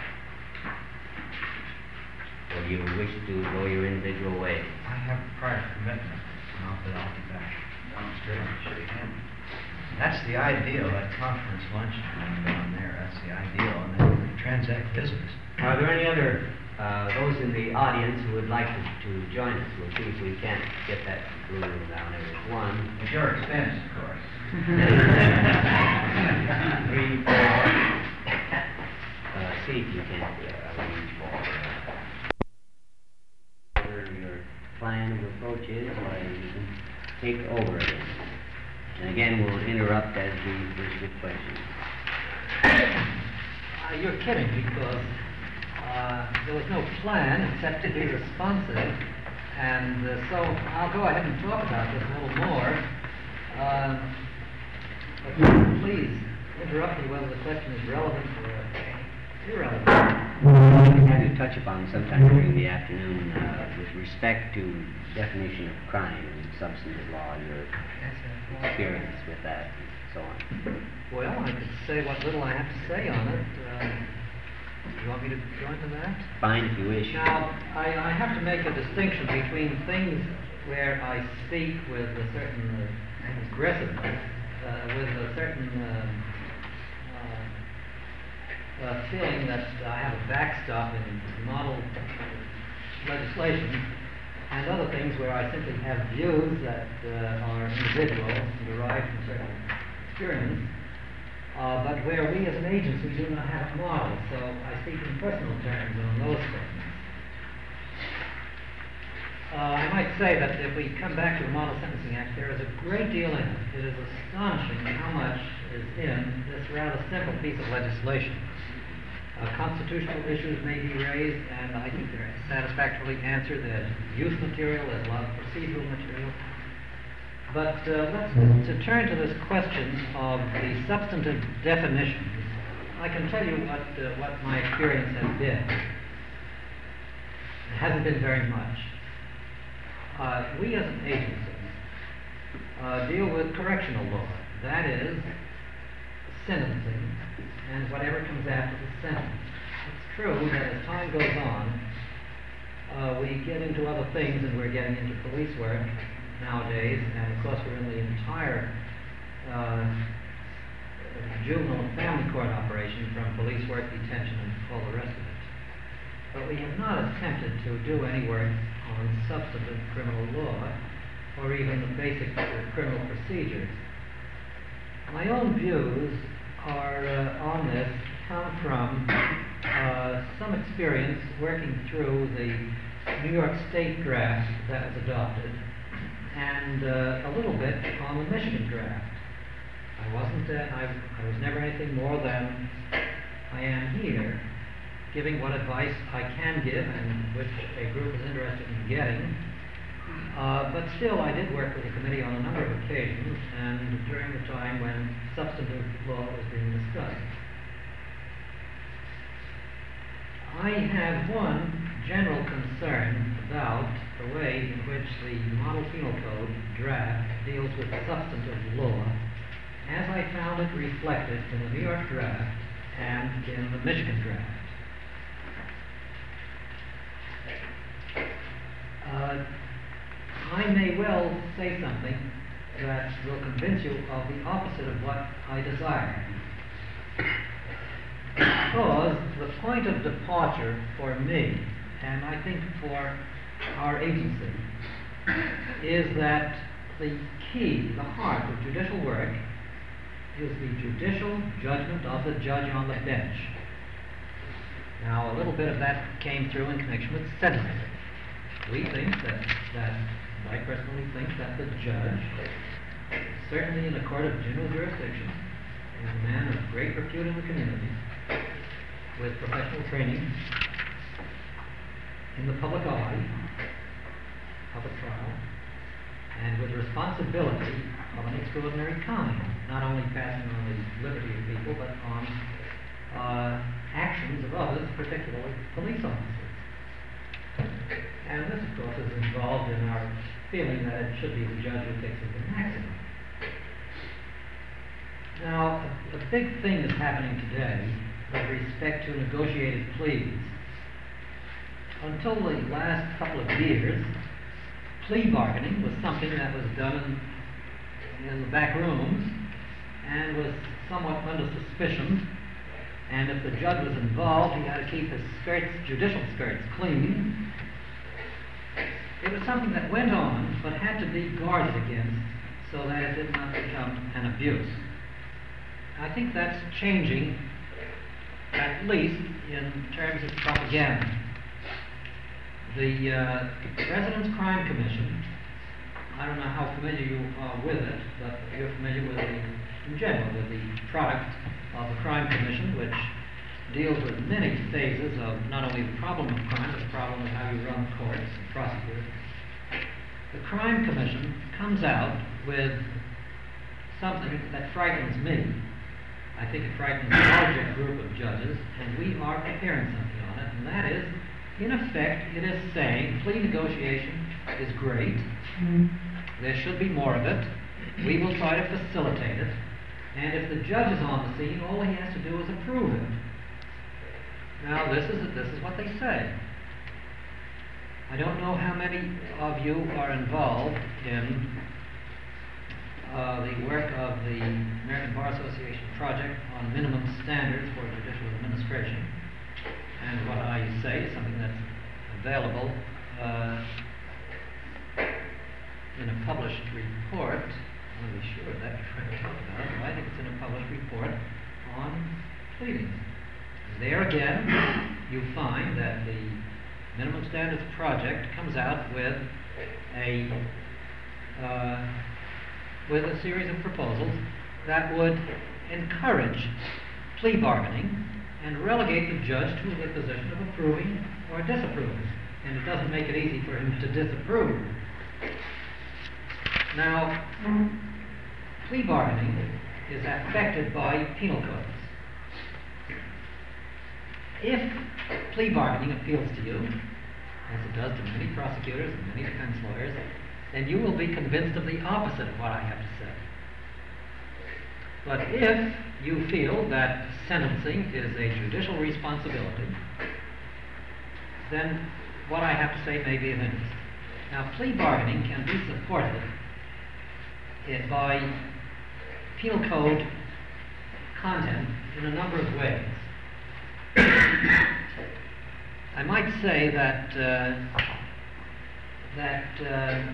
[SPEAKER 3] Or do you wish to go your individual way?
[SPEAKER 1] I have a prior commitment, and I'll be, I'll be back downstairs and shake hands. That's the ideal, that conference lunch down there, that's the ideal, and then we transact business.
[SPEAKER 3] Are there any other, uh, those in the audience who would like to, to join us? We'll see if we can't get that blue room down there. There's one.
[SPEAKER 1] At your expense, of course.
[SPEAKER 3] Three, four. Uh, see if you can't uh, arrange for uh, whatever your plan of approach is, or you can take over again. And again, we'll interrupt as we wish with questions.
[SPEAKER 1] Uh, you're kidding, because uh, there was no plan except to be responsive, and uh, so I'll go ahead and talk about this a little more. Uh, but please interrupt me whether the question is relevant or irrelevant.
[SPEAKER 3] We had to touch upon sometime during the afternoon uh, with respect to definition of crime and substantive law, your experience with that and so on.
[SPEAKER 1] Well, I could say what little I have to say on it. Uh, you want me to go into that?
[SPEAKER 3] Fine if you wish.
[SPEAKER 1] Now, I, I have to make a distinction between things where I speak with a certain uh, aggressiveness, uh, with a certain uh, uh, uh, feeling that I have a backstop in model legislation, and other things where I simply have views that uh, are individual and derived from certain experience, uh, but where we as an agency do not have a model, so I speak in personal terms on those things. Uh, I might say that if we come back to the Model Sentencing Act, there is a great deal in it. It is astonishing how much is in this rather simple piece of legislation. Uh, constitutional issues may be raised, and I think they're satisfactorily answered. There's use material, there's a lot of procedural material. But uh, let's to turn to this question of the substantive definitions. I can tell you what uh, what my experience has been. It hasn't been very much. Uh, we as an agency uh, deal with correctional law. That is sentencing and whatever comes after the sentence. It's true that as time goes on, uh, we get into other things, and we're getting into police work nowadays, and of course we're in the entire uh, juvenile and family court operation, from police work, detention, and all the rest of it. But we have not attempted to do any work on substantive criminal law, or even the basic uh, criminal procedures. My own views are uh, on this come from uh, some experience working through the New York State draft that was adopted, and uh, a little bit on the Michigan draft. I wasn't, uh, I, I was never anything more than I am here, giving what advice I can give and which a group is interested in getting. Uh, but still, I did work with the committee on a number of occasions, and during the time when substantive law was being discussed. I have one general concern about the way in which the Model Penal Code draft deals with substantive law, as I found it reflected in the New York draft and in the Michigan draft. Uh, I may well say something that will convince you of the opposite of what I desire. Because the point of departure for me, and I think for our agency, is that the key, the heart of judicial work is the judicial judgment of the judge on the bench. Now, a little bit of that came through in connection with sentencing. We think that, that, I personally think that the judge, certainly in a court of general jurisdiction, He was a man of great repute in the community, with professional training in the public eye, public trial, and with responsibility of an extraordinary kind, not only passing on the liberty of people, but on uh, actions of others, particularly police officers. And this, of course, is involved in our feeling that it should be the judge who fixes the maximum. Now, a, a big thing is happening today with respect to negotiated pleas. Until the last couple of years, plea bargaining was something that was done in, in the back rooms and was somewhat under suspicion. And if the judge was involved, he had to keep his skirts, judicial skirts, clean. It was something that went on, but had to be guarded against so that it did not become an abuse. I think that's changing, at least in terms of propaganda. The uh, Residence Crime Commission, I don't know how familiar you are with it, but you're familiar with the, in general, with the product of the Crime Commission, which deals with many phases of not only the problem of crime, but the problem of how you run courts and prosecute. The Crime Commission comes out with something that frightens me. I think it frightens a larger group of judges, and we are preparing something on it, and that is, in effect, it is saying plea negotiation is great. Mm-hmm. There should be more of it. We will try to facilitate it. And if the judge is on the scene, all he has to do is approve it. Now, this is, this is what they say. I don't know how many of you are involved in uh, the work of the American Bar Association project on minimum standards for judicial administration. And what I say is something that's available uh, in a published report. I want to be sure of that before I talk about it. I think it's in a published report on pleadings. There again, you find that the Minimum Standards Project comes out with a uh, with a series of proposals that would encourage plea bargaining and relegate the judge to a position of approving or disapproving. And it doesn't make it easy for him to disapprove. Now, plea bargaining is affected by penal codes. If plea bargaining appeals to you, as it does to many prosecutors and many defense lawyers, then you will be convinced of the opposite of what I have to say. But if you feel that sentencing is a judicial responsibility, then what I have to say may be of interest. Now, plea bargaining can be supported eh, by penal code content in a number of ways. I might say that uh, that uh,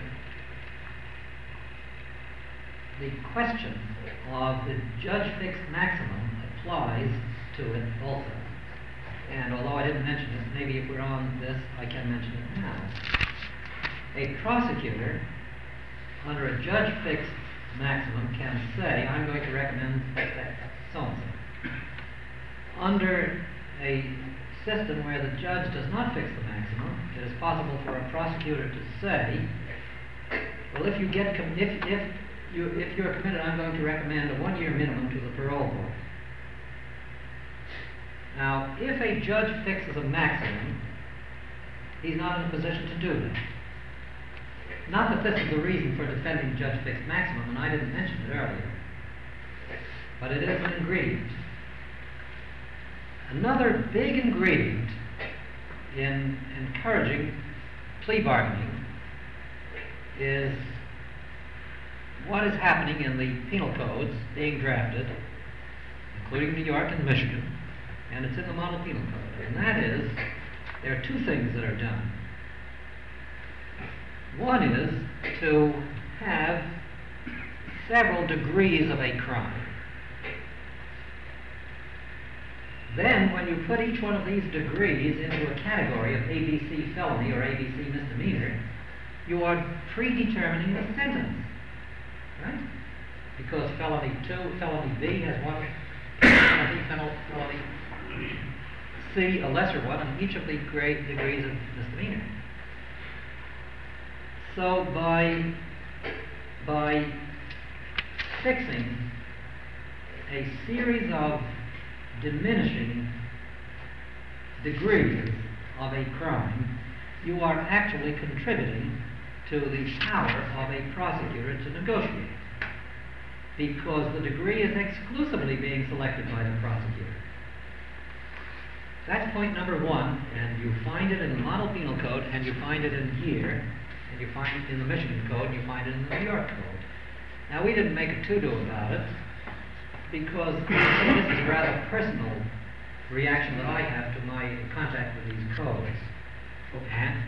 [SPEAKER 1] the question of the judge-fixed maximum applies to it also. And although I didn't mention it, maybe if we're on this, I can mention it now. A prosecutor, under a judge-fixed maximum, can say, I'm going to recommend so-and-so. Under a system where the judge does not fix the maximum, it is possible for a prosecutor to say, well, if you get com if if you if you're committed, I'm going to recommend a one-year minimum to the parole board. Now, if a judge fixes a maximum, he's not in a position to do that. Not that this is the reason for defending judge-fixed maximum, and I didn't mention it earlier, but it is an ingredient. Another big ingredient in encouraging plea bargaining is what is happening in the penal codes being drafted, including New York and Michigan, and it's in the model penal code. And that is, there are two things that are done. One is to have several degrees of a crime. Then, when you put each one of these degrees into a category of A B C felony or A B C misdemeanor, you are predetermining the sentence, right? because felony two, felony B has one penalty, fel- felony C, a lesser one, and each of the grade degrees of misdemeanor. So by, by fixing a series of diminishing degrees of a crime, you are actually contributing to the power of a prosecutor to negotiate, because the degree is exclusively being selected by the prosecutor. That's point number one, and you find it in the Model Penal Code, and you find it in here, and you find it in the Michigan Code, and you find it in the New York Code. Now, we didn't make a to-do about it, because this is a rather personal reaction that I have to my contact with these codes. And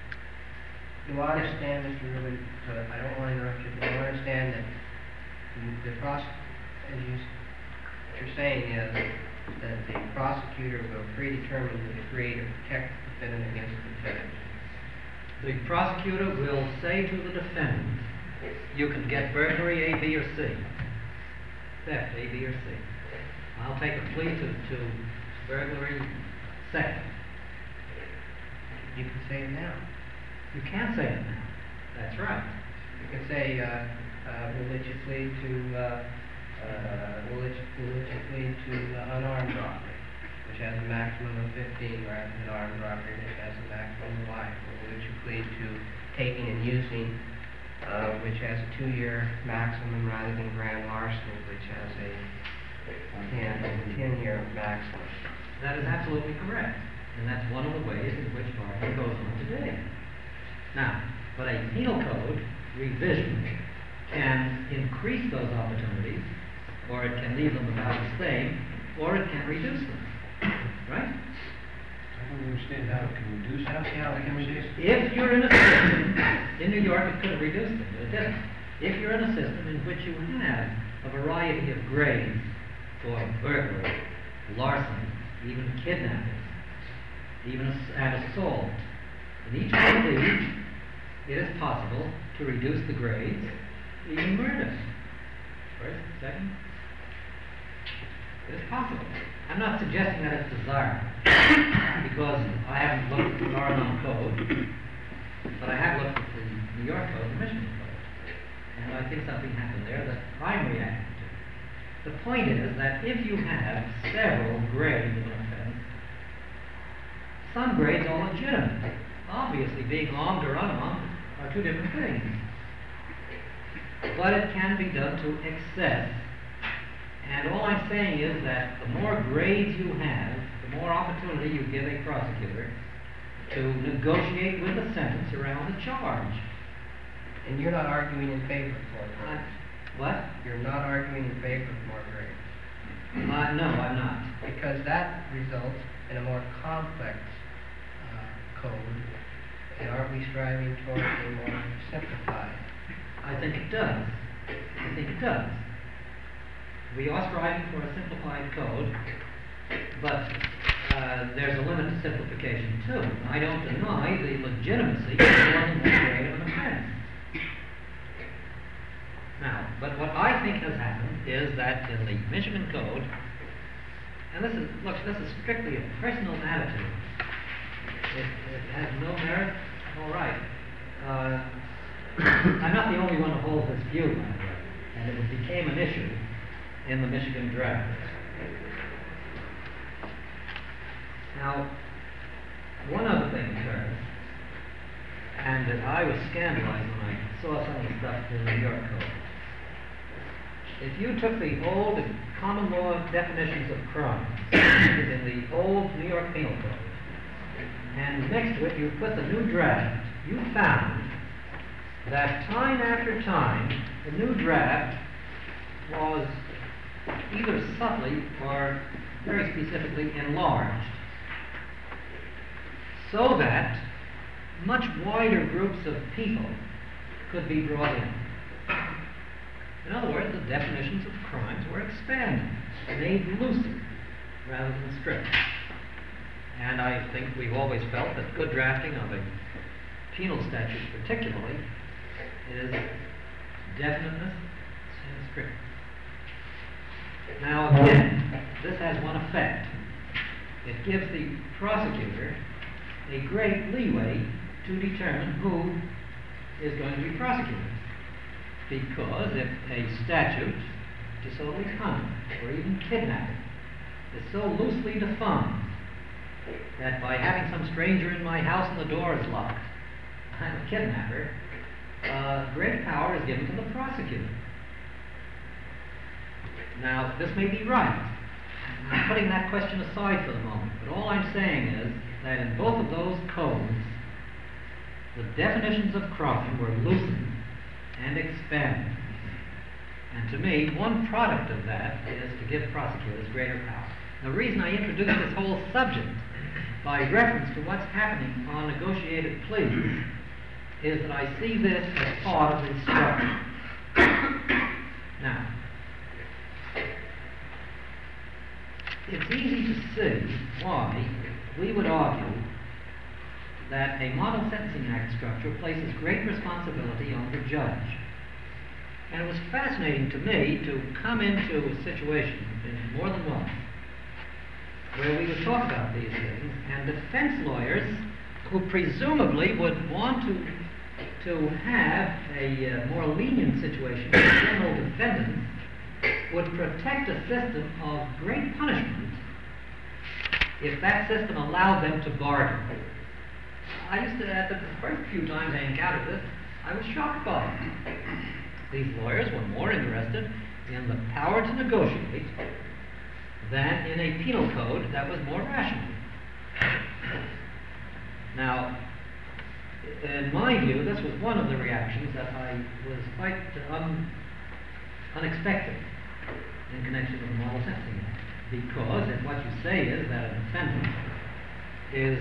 [SPEAKER 2] Do I understand, Mister Rubin, uh, I don't want to interrupt you, but do I understand that the pros, as you, what you're saying is that the prosecutor will predetermine the degree to protect the defendant against the defendant?
[SPEAKER 1] the prosecutor will say to the defendant, you can get burglary A, B, or C. Theft A, B, or C. I'll take a plea to, to burglary second.
[SPEAKER 2] You can say it now.
[SPEAKER 1] You can't say it now. That's right.
[SPEAKER 2] You can say, uh, uh, religiously to, uh, uh, relig- religiously to uh, unarmed robbery, which has a maximum of fifteen, rather than armed robbery, which has a maximum of life, or religiously to taking and using, uh, which has a two-year maximum, rather than grand larceny, which has a ten, ten-year maximum.
[SPEAKER 1] That is absolutely correct. And that's one of the ways in which Barton goes on today. Now, but a penal code revision can increase those opportunities, or it can leave them about the same, or it can reduce them. Right?
[SPEAKER 6] I don't understand how it can reduce.
[SPEAKER 2] I don't see how we can reduce it.
[SPEAKER 1] If you're in a system, in New York it could have reduced them, but it didn't. If you're in a system in which you have a variety of grades for burglary, larceny, even kidnapping, even ass- and assault, in each one of these, it is possible to reduce the grades, even murder. First, second. It is possible. I'm not suggesting that it's desirable, because I haven't looked at the R N O code, but I have looked at the New York code and the Michigan code, and I think something happened there that I'm reacting to. The point is that if you have several grades of an offense, some grades are legitimate. Obviously, being armed or unarmed are two different things. But it can be done to excess. And all I'm saying is that the more grades you have, the more opportunity you give a prosecutor to negotiate with the sentence around the charge.
[SPEAKER 2] And you're not arguing in favor of more
[SPEAKER 1] Uh,
[SPEAKER 2] grades.
[SPEAKER 1] what?
[SPEAKER 2] You're not arguing in favor of more grades.
[SPEAKER 1] Uh, no, I'm not.
[SPEAKER 2] Because that results in a more complex uh, code, and aren't we striving towards a more simplified?
[SPEAKER 1] I think it does. I think it does. We are striving for a simplified code, but uh, there's a limit to simplification too. I don't deny the legitimacy of more than one grade of an offense. Now, but what I think has happened is that in the Michigan Code, and this is, look, this is strictly a personal attitude. It, it has no merit. All right. Uh, I'm not the only one who holds this view, by the way, and it became an issue in the Michigan draft. Now, one other thing occurs, and that I was scandalized when I saw some of the stuff in the New York Code. If you took the old common law definitions of crime in the old New York Penal Code, and next to it you put the new draft, you found that time after time, the new draft was either subtly or very specifically enlarged, so that much wider groups of people could be brought in. In other words, the definitions of crimes were expanded, made looser rather than strict. And I think we've always felt that good drafting of a penal statute particularly is definiteness, and strict. Now again, this has one effect. It gives the prosecutor a great leeway to determine who is going to be prosecuted. Because if a statute, disorderly conduct, or even kidnapping, is so loosely defined that by having some stranger in my house and the door is locked, I'm a kidnapper, uh, great power is given to the prosecutor. Now, this may be right. I'm putting that question aside for the moment, but all I'm saying is that in both of those codes, the definitions of crime were loosened and expanded. And to me, one product of that is to give prosecutors greater power. The reason I introduced this whole subject by reference to what's happening on negotiated pleas is that I see this as part of the structure. Now, it's easy to see why we would argue that a model sentencing act structure places great responsibility on the judge. And it was fascinating to me to come into a situation, in more than once, where we would talk about these things, and defense lawyers who presumably would want to, to have a uh, more lenient situation for criminal defendants would protect a system of great punishment if that system allowed them to bargain. I used to, at the first few times I encountered this, I was shocked by it. These lawyers were more interested in the power to negotiate than in a penal code that was more rational. Now, in my view, this was one of the reactions that I was quite un unexpected in connection with the Model Sentencing Act. Because if what you say is that a defendant is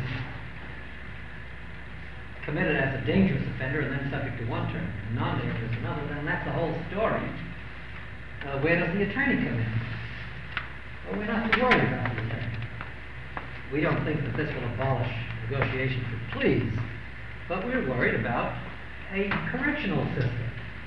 [SPEAKER 1] committed as a dangerous offender and then subject to one term, and non-dangerous another, then that's the whole story. Uh, where does the attorney come in? Well, we're not too worried about the attorney. We don't think that this will abolish negotiation for pleas, but we're worried about a correctional system.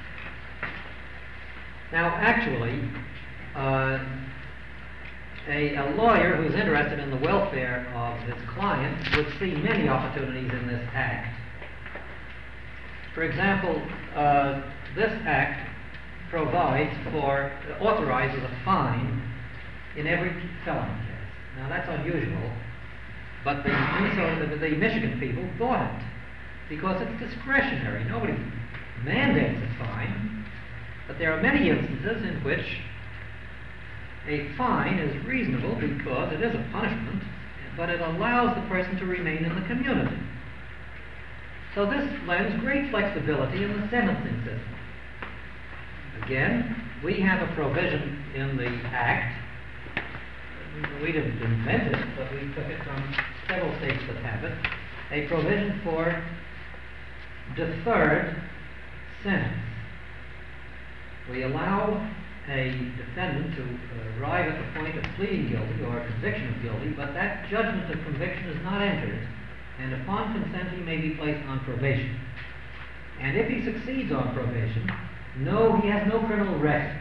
[SPEAKER 1] Now, actually, uh, a, a lawyer who's interested in the welfare of his client would see many opportunities in this act. For example, uh, this act provides for, authorizes a fine in every felony case. Now that's unusual, but the, Minnesota, the, the Michigan people thought it because it's discretionary. Nobody mandates a fine, but there are many instances in which a fine is reasonable because it is a punishment, but it allows the person to remain in the community. So this lends great flexibility in the sentencing system. Again, we have a provision in the Act. We didn't invent it, but we took it from several states that have it. A provision for deferred sentence. We allow a defendant to arrive at the point of pleading guilty or conviction of guilty, but that judgment of conviction is not entered, and upon consent he may be placed on probation. And if he succeeds on probation, no, he has no criminal record.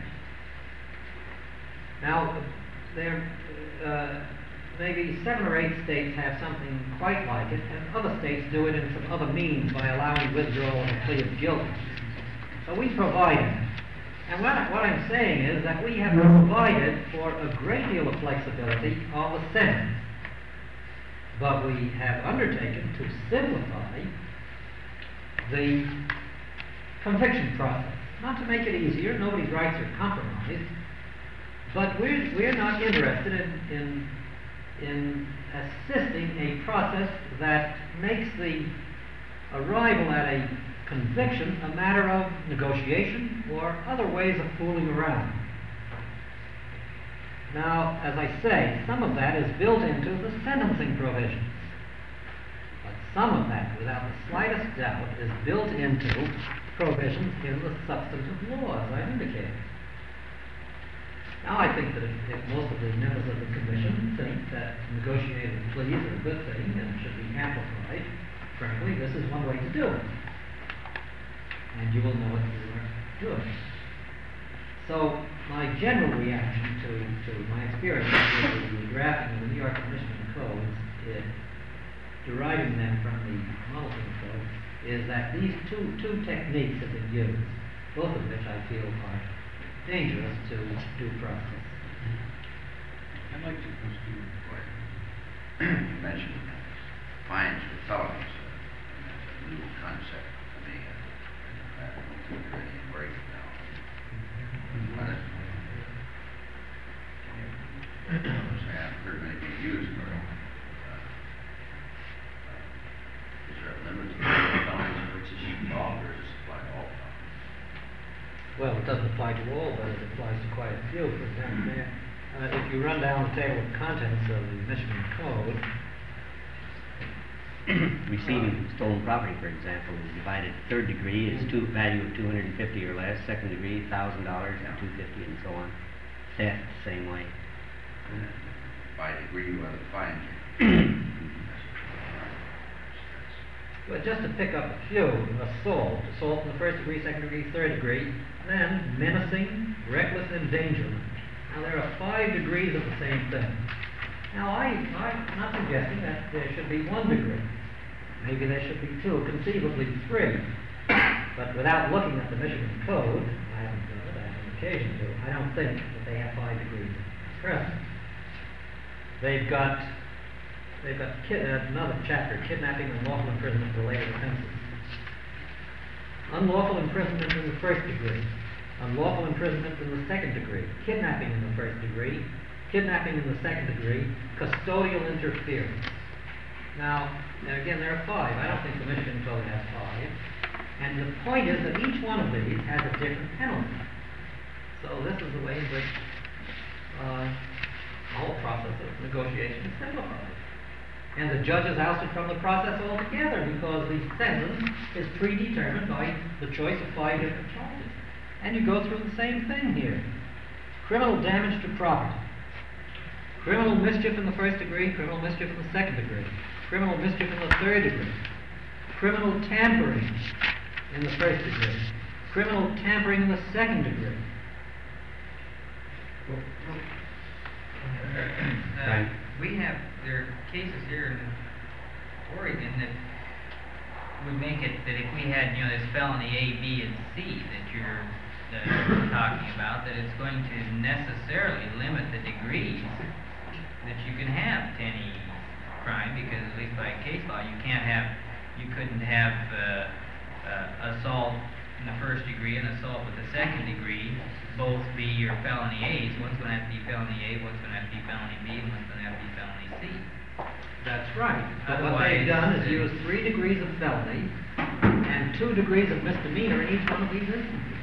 [SPEAKER 1] Now, there uh, maybe seven or eight states have something quite like it, and other states do it in some other means by allowing withdrawal of a plea of guilty. So we provide it. And what, what I'm saying is that we have provided for a great deal of flexibility of the sentence. But we have undertaken to simplify the conviction process. Not to make it easier, nobody's rights are compromised, but we're, we're not interested in, in, in assisting a process that makes the arrival at a conviction a matter of negotiation or other ways of fooling around. Now, as I say, some of that is built into the sentencing provisions. But some of that, without the slightest doubt, is built into provisions in the substantive law, as I indicated. Now, I think that if, if most of the members of the Commission think that negotiated pleas are a good thing and should be amplified, frankly, this is one way to do it. And you will know what you are doing. So my general reaction to, to my experience with the drafting of the New York and Michigan codes, is, deriving them from the Mulligan code, is that these two, two techniques have been used, both of which I feel are dangerous to due process.
[SPEAKER 6] I'd like to proceed.
[SPEAKER 5] You mentioned fines for felonies, uh, and that's a new concept to me. uh, I don't think there's any break now. But it- I haven't heard many being used, but, uh, uh, is there a limit to the felonies which is involved, or does this apply to all felonies?
[SPEAKER 1] Well, it doesn't apply to all, but it applies to quite a few. For example, there, uh, if you run down the table of contents of the Michigan Code,
[SPEAKER 3] Receiving stolen property, for example, is divided. Third degree is two, value of two hundred and fifty or less. Second degree, thousand dollars and two fifty, and so on. Theft, same way.
[SPEAKER 5] By degree, what are the fines?
[SPEAKER 1] but just to pick up a few, assault, assault in the first degree, second degree, third degree, then menacing, reckless endangerment. Now there are five degrees of the same thing. Now I, I'm not suggesting that there should be one degree. Maybe there should be two, conceivably three. But without looking at the Michigan Code, I haven't done it, I have an occasion to, I don't think that they have five degrees at present. They've got, they've got ki- uh, another chapter, kidnapping and unlawful imprisonment related offenses. Unlawful imprisonment in the first degree, unlawful imprisonment in the second degree, kidnapping in the first degree, kidnapping in the second degree, custodial interference. Now, and again, there are five. I don't think the Michigan Code has five. And the point is that each one of these has a different penalty. So this is the way in which uh, the whole process of negotiation is simplified. And the judge is ousted from the process altogether because the sentence is predetermined by the choice of five different charges. And you go through the same thing here. Criminal damage to property. Criminal mischief in the first degree, criminal mischief in the second degree, criminal mischief in the third degree, criminal tampering in the first degree, criminal tampering in the second degree.
[SPEAKER 3] Right.
[SPEAKER 8] We have, there are cases here in Oregon that would make it that if we had, you know, this felony A, B, and C that you're, that you're talking about, that it's going to necessarily limit the degrees that you can have to any crime, because at least by case law, you can't have, you couldn't have uh, uh, assault in the first degree and assault with the second degree both be your felony A's. One's going to have to be felony A, one's going to have to be felony B, and one's going to have to be felony C.
[SPEAKER 1] That's right. But what they've done is use three degrees of felony and two degrees of misdemeanor in each one of these instances.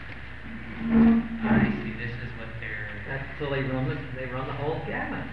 [SPEAKER 8] I see. This is what they're.
[SPEAKER 1] That's, so they run the, they run the whole gamut.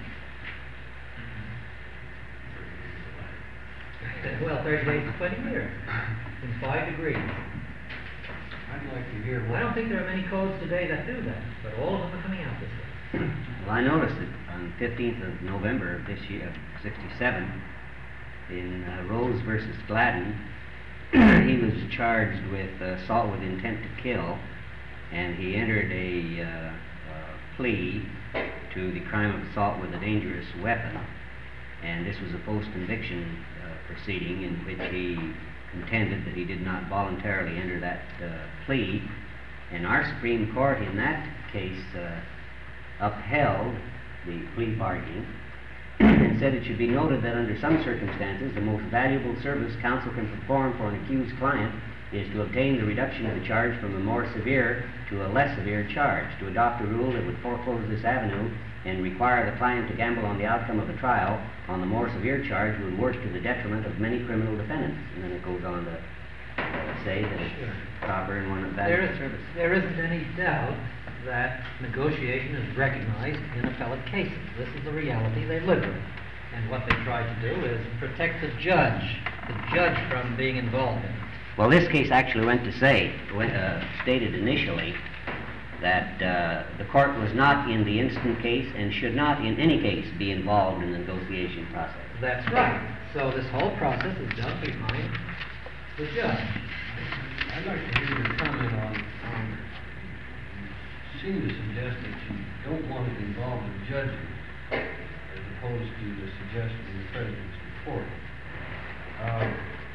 [SPEAKER 1] Well, thirty days to twenty years in five degrees.
[SPEAKER 6] I'd like to hear
[SPEAKER 1] I don't think there are many codes today that do that, but all of them are coming out this way.
[SPEAKER 3] Well, I noticed that on fifteenth of November of this year, of sixty-seven, in uh, Rose versus Gladden, he was charged with uh, assault with intent to kill, and he entered a uh, uh, plea to the crime of assault with a dangerous weapon. And this was a post-conviction uh, proceeding in which he contended that he did not voluntarily enter that uh, plea. And our Supreme Court in that case uh, upheld the plea bargain and said it should be noted that under some circumstances the most valuable service counsel can perform for an accused client is to obtain the reduction of the charge from a more severe to a less severe charge. To adopt a rule that would foreclose this avenue and require the client to gamble on the outcome of the trial on the more severe charge would work to the detriment of many criminal defendants. And then it goes on to uh, say that it's
[SPEAKER 1] Sure.
[SPEAKER 3] proper and one of
[SPEAKER 1] There,
[SPEAKER 3] valuable
[SPEAKER 1] is,
[SPEAKER 3] service.
[SPEAKER 1] there isn't any doubt that negotiation is recognized in appellate cases. This is the reality they live with. And what they try to do is protect the judge, the judge from being involved in it.
[SPEAKER 3] Well, this case actually went to say, went, uh, stated initially that uh, the court was not in the instant case and should not in any case be involved in the negotiation process.
[SPEAKER 1] That's right. So this whole process is done behind the judge.
[SPEAKER 6] I'd like to hear your comment on, on seem to suggest that you don't want it involved in judging, as opposed to the suggestion in the President's report. Uh,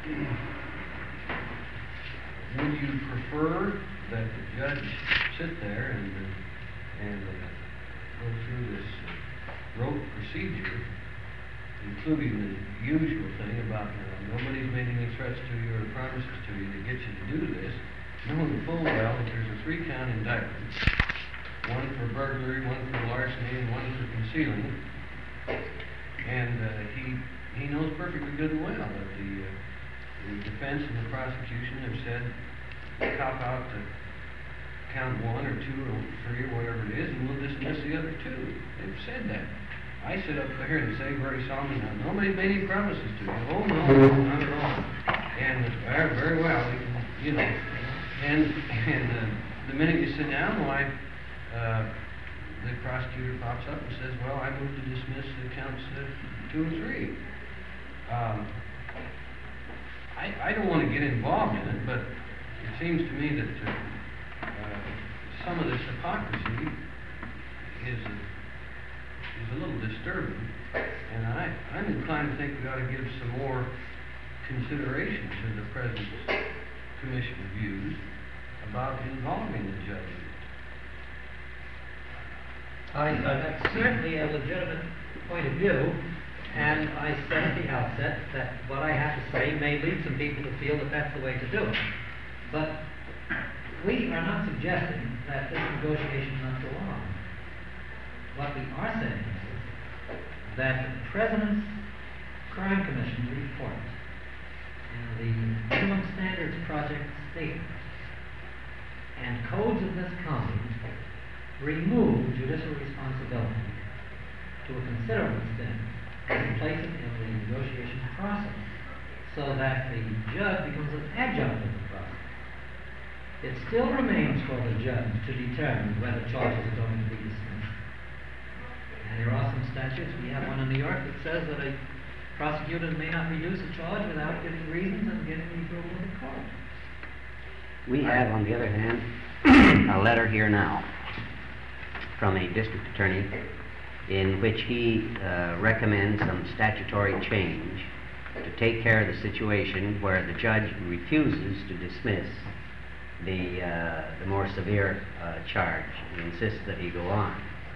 [SPEAKER 6] Would you prefer that the judge sit there and, uh, and uh, go through this uh, rote procedure, including the usual thing about uh, nobody's made any threats to you or promises to you to get you to do this, knowing full well that there's a three-count indictment, one for burglary, one for larceny, and one for concealing, and uh, he he knows perfectly good and well that the uh, the defense and the prosecution have said cop out to count one or two or three or whatever it is, and we'll dismiss the other two. They've said that. I sit up there and say very solemnly, now, nobody made any promises to you. Oh, no, not at all. And uh, very well, we can, you know. And, and uh, the minute you sit down, why, uh, the prosecutor pops up and says, well, I move to dismiss the counts uh, two and three. Um, I, I don't want to get involved in it, but it seems to me that uh, uh, some of this hypocrisy is a, is a little disturbing, and I, I'm inclined to think we ought to give some more consideration to the President's Commission views about involving the judge.
[SPEAKER 1] I, uh, that's certainly a legitimate point of view, and I said at the outset that what I have to say may lead some people to feel that that's the way to do it. But we are not suggesting that this negotiation not go on. What we are saying is that the President's Crime Commission report and the Minimum Standards Project statement and codes of this kind remove judicial responsibility to a considerable extent and place it in the negotiation process so that the judge becomes an adjunct of the process. It still remains for the judge to determine whether charges are going to be dismissed. And there are some statutes, we have one in New York that says that a prosecutor may not reduce a charge without giving reasons and getting the approval of the court.
[SPEAKER 3] We have, on the other hand, a letter here now from a district attorney in which he uh, recommends some statutory change to take care of the situation where the judge refuses to dismiss the, uh, the more severe uh, charge and insists that he go on,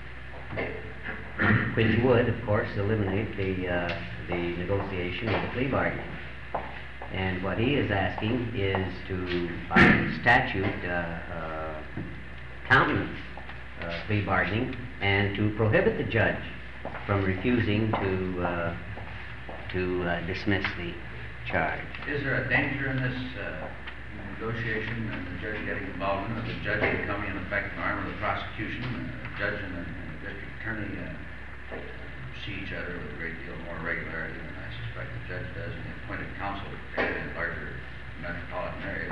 [SPEAKER 3] which would, of course, eliminate the, uh, the negotiation of the plea bargaining. And what he is asking is to, by statute, uh, uh, countenance uh, plea bargaining and to prohibit the judge from refusing to uh, to uh, dismiss the charge.
[SPEAKER 5] Is there a danger in this uh, negotiation and the judge getting involved in it, the judge becoming in effect an arm of the prosecution, and the judge and the, and the district attorney uh, see each other with a great deal more regularity than I suspect the judge does in the appointed counsel, particularly in larger metropolitan areas.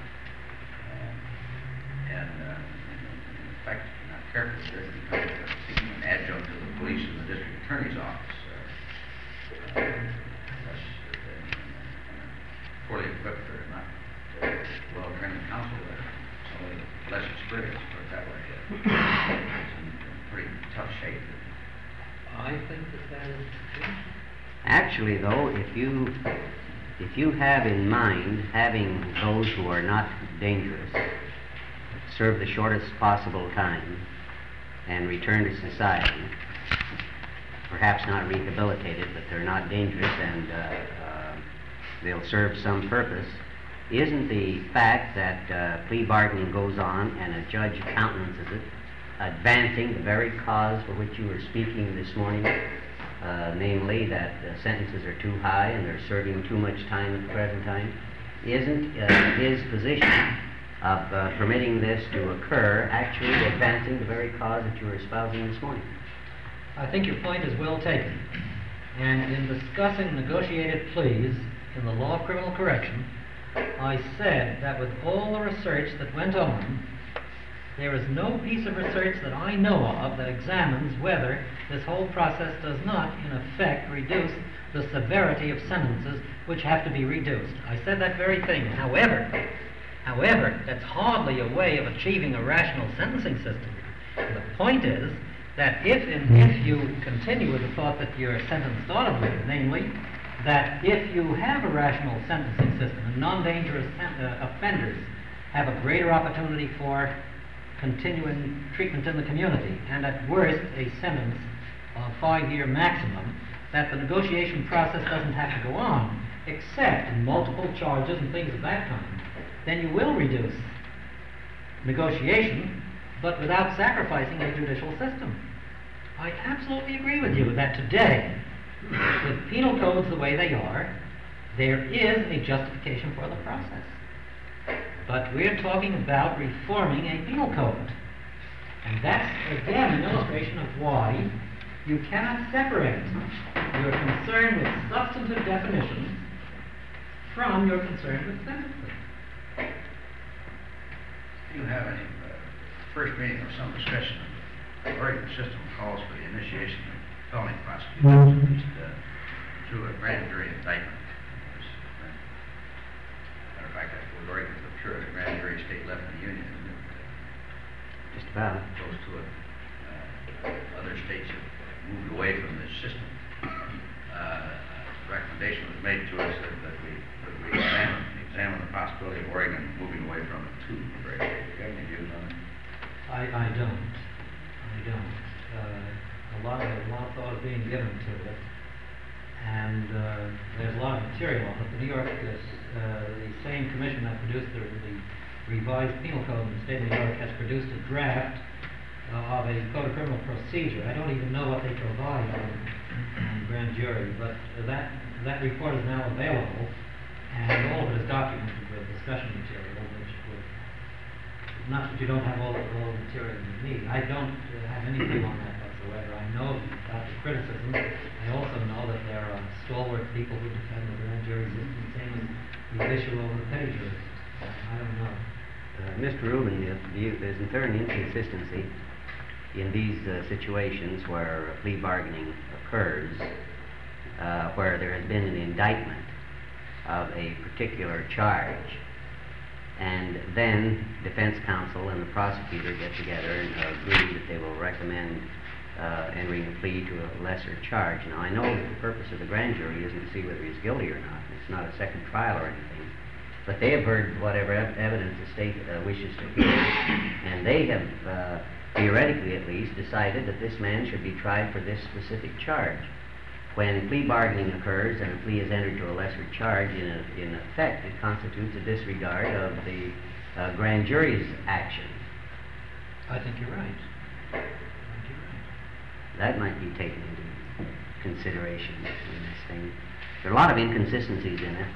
[SPEAKER 5] Um, and uh, in effect, if you're not careful, the judge becomes a, an adjunct to the police and the district attorney's office. Uh, uh, unless uh, poorly equipped or not uh, well-trained counsel, uh, somebody less experienced, put it that way. Uh, it's in, in pretty tough shape.
[SPEAKER 1] I think that that is true.
[SPEAKER 3] Actually, though, if you if you have in mind having those who are not dangerous serve the shortest possible time and return to society, perhaps not rehabilitated, but they're not dangerous and uh, uh, they'll serve some purpose, isn't the fact that uh, plea bargaining goes on and a judge countenances it advancing the very cause for which you were speaking this morning, uh, namely that uh, sentences are too high and they're serving too much time at the present time? Isn't uh, his position of uh, permitting this to occur actually advancing the very cause that you were espousing this morning?
[SPEAKER 1] I think your point is well taken. And in discussing negotiated pleas in the law of criminal correction, I said that with all the research that went on, there is no piece of research that I know of that examines whether this whole process does not, in effect, reduce the severity of sentences which have to be reduced. I said that very thing. However, however, that's hardly a way of achieving a rational sentencing system. The point is that if, and if you continue with the thought that your sentence started with, namely, that if you have a rational sentencing system and non-dangerous sen- uh, offenders have a greater opportunity for continuing treatment in the community, and at worst a sentence of five-year maximum, that the negotiation process doesn't have to go on, except in multiple charges and things of that kind, then you will reduce negotiation, but without sacrificing a judicial system. I absolutely agree with you that today, with penal codes the way they are, there is a justification for the process. But we're talking about reforming a penal code. And that's, again, an illustration of why you cannot separate your concern with substantive definitions from your concern with sentencing.
[SPEAKER 5] Do you have any uh, first meeting or some discussion of the Oregon system calls for the initiation of felony prosecutions, at least uh, through a grand jury indictment? Matter of fact, I suppose Oregon's the purest grand jury state left in the Union, isn't it?
[SPEAKER 3] Just about.
[SPEAKER 5] Close to it. Uh, other states have moved away from this system. Uh, recommendation was made to us that, that we, that we examine, examine the possibility of Oregon moving away from it too. Very good. Do you have any views on it?
[SPEAKER 1] I, I don't. I don't. Uh, a lot of a lot of thought is being given to it, and uh, there's a lot of material on it. The New York, is, uh, the same commission that produced the, the revised penal code in the state of New York has produced a draft uh, of a code of criminal procedure. I don't even know what they provide on, on grand jury, but uh, that that report is now available, and all of it is documented with discussion material, which would, not that you don't have all, all the material you need. I don't uh, have any view on that whatsoever. I know about the criticism. I also know that there are stalwart people who defend the grand jury system, same as the issue over the pay jury. I don't know.
[SPEAKER 3] Uh, Mister Rubin, you, you, isn't there an inconsistency in these uh, situations where plea bargaining occurs, uh, where there has been an indictment of a particular charge, and then defense counsel and the prosecutor get together and agree that they will recommend uh, entering a plea to a lesser charge. Now, I know that the purpose of the grand jury isn't to see whether he's guilty or not. It's not a second trial or anything. But they have heard whatever ev evidence the state uh, wishes to hear, and they have, uh, theoretically at least, decided that this man should be tried for this specific charge. When plea bargaining occurs and a plea is entered to a lesser charge, in, a, in effect, it constitutes a disregard of the uh, grand jury's action.
[SPEAKER 1] I think you're right. I think you're right.
[SPEAKER 3] That might be taken into consideration in this thing. There are a lot of inconsistencies in it.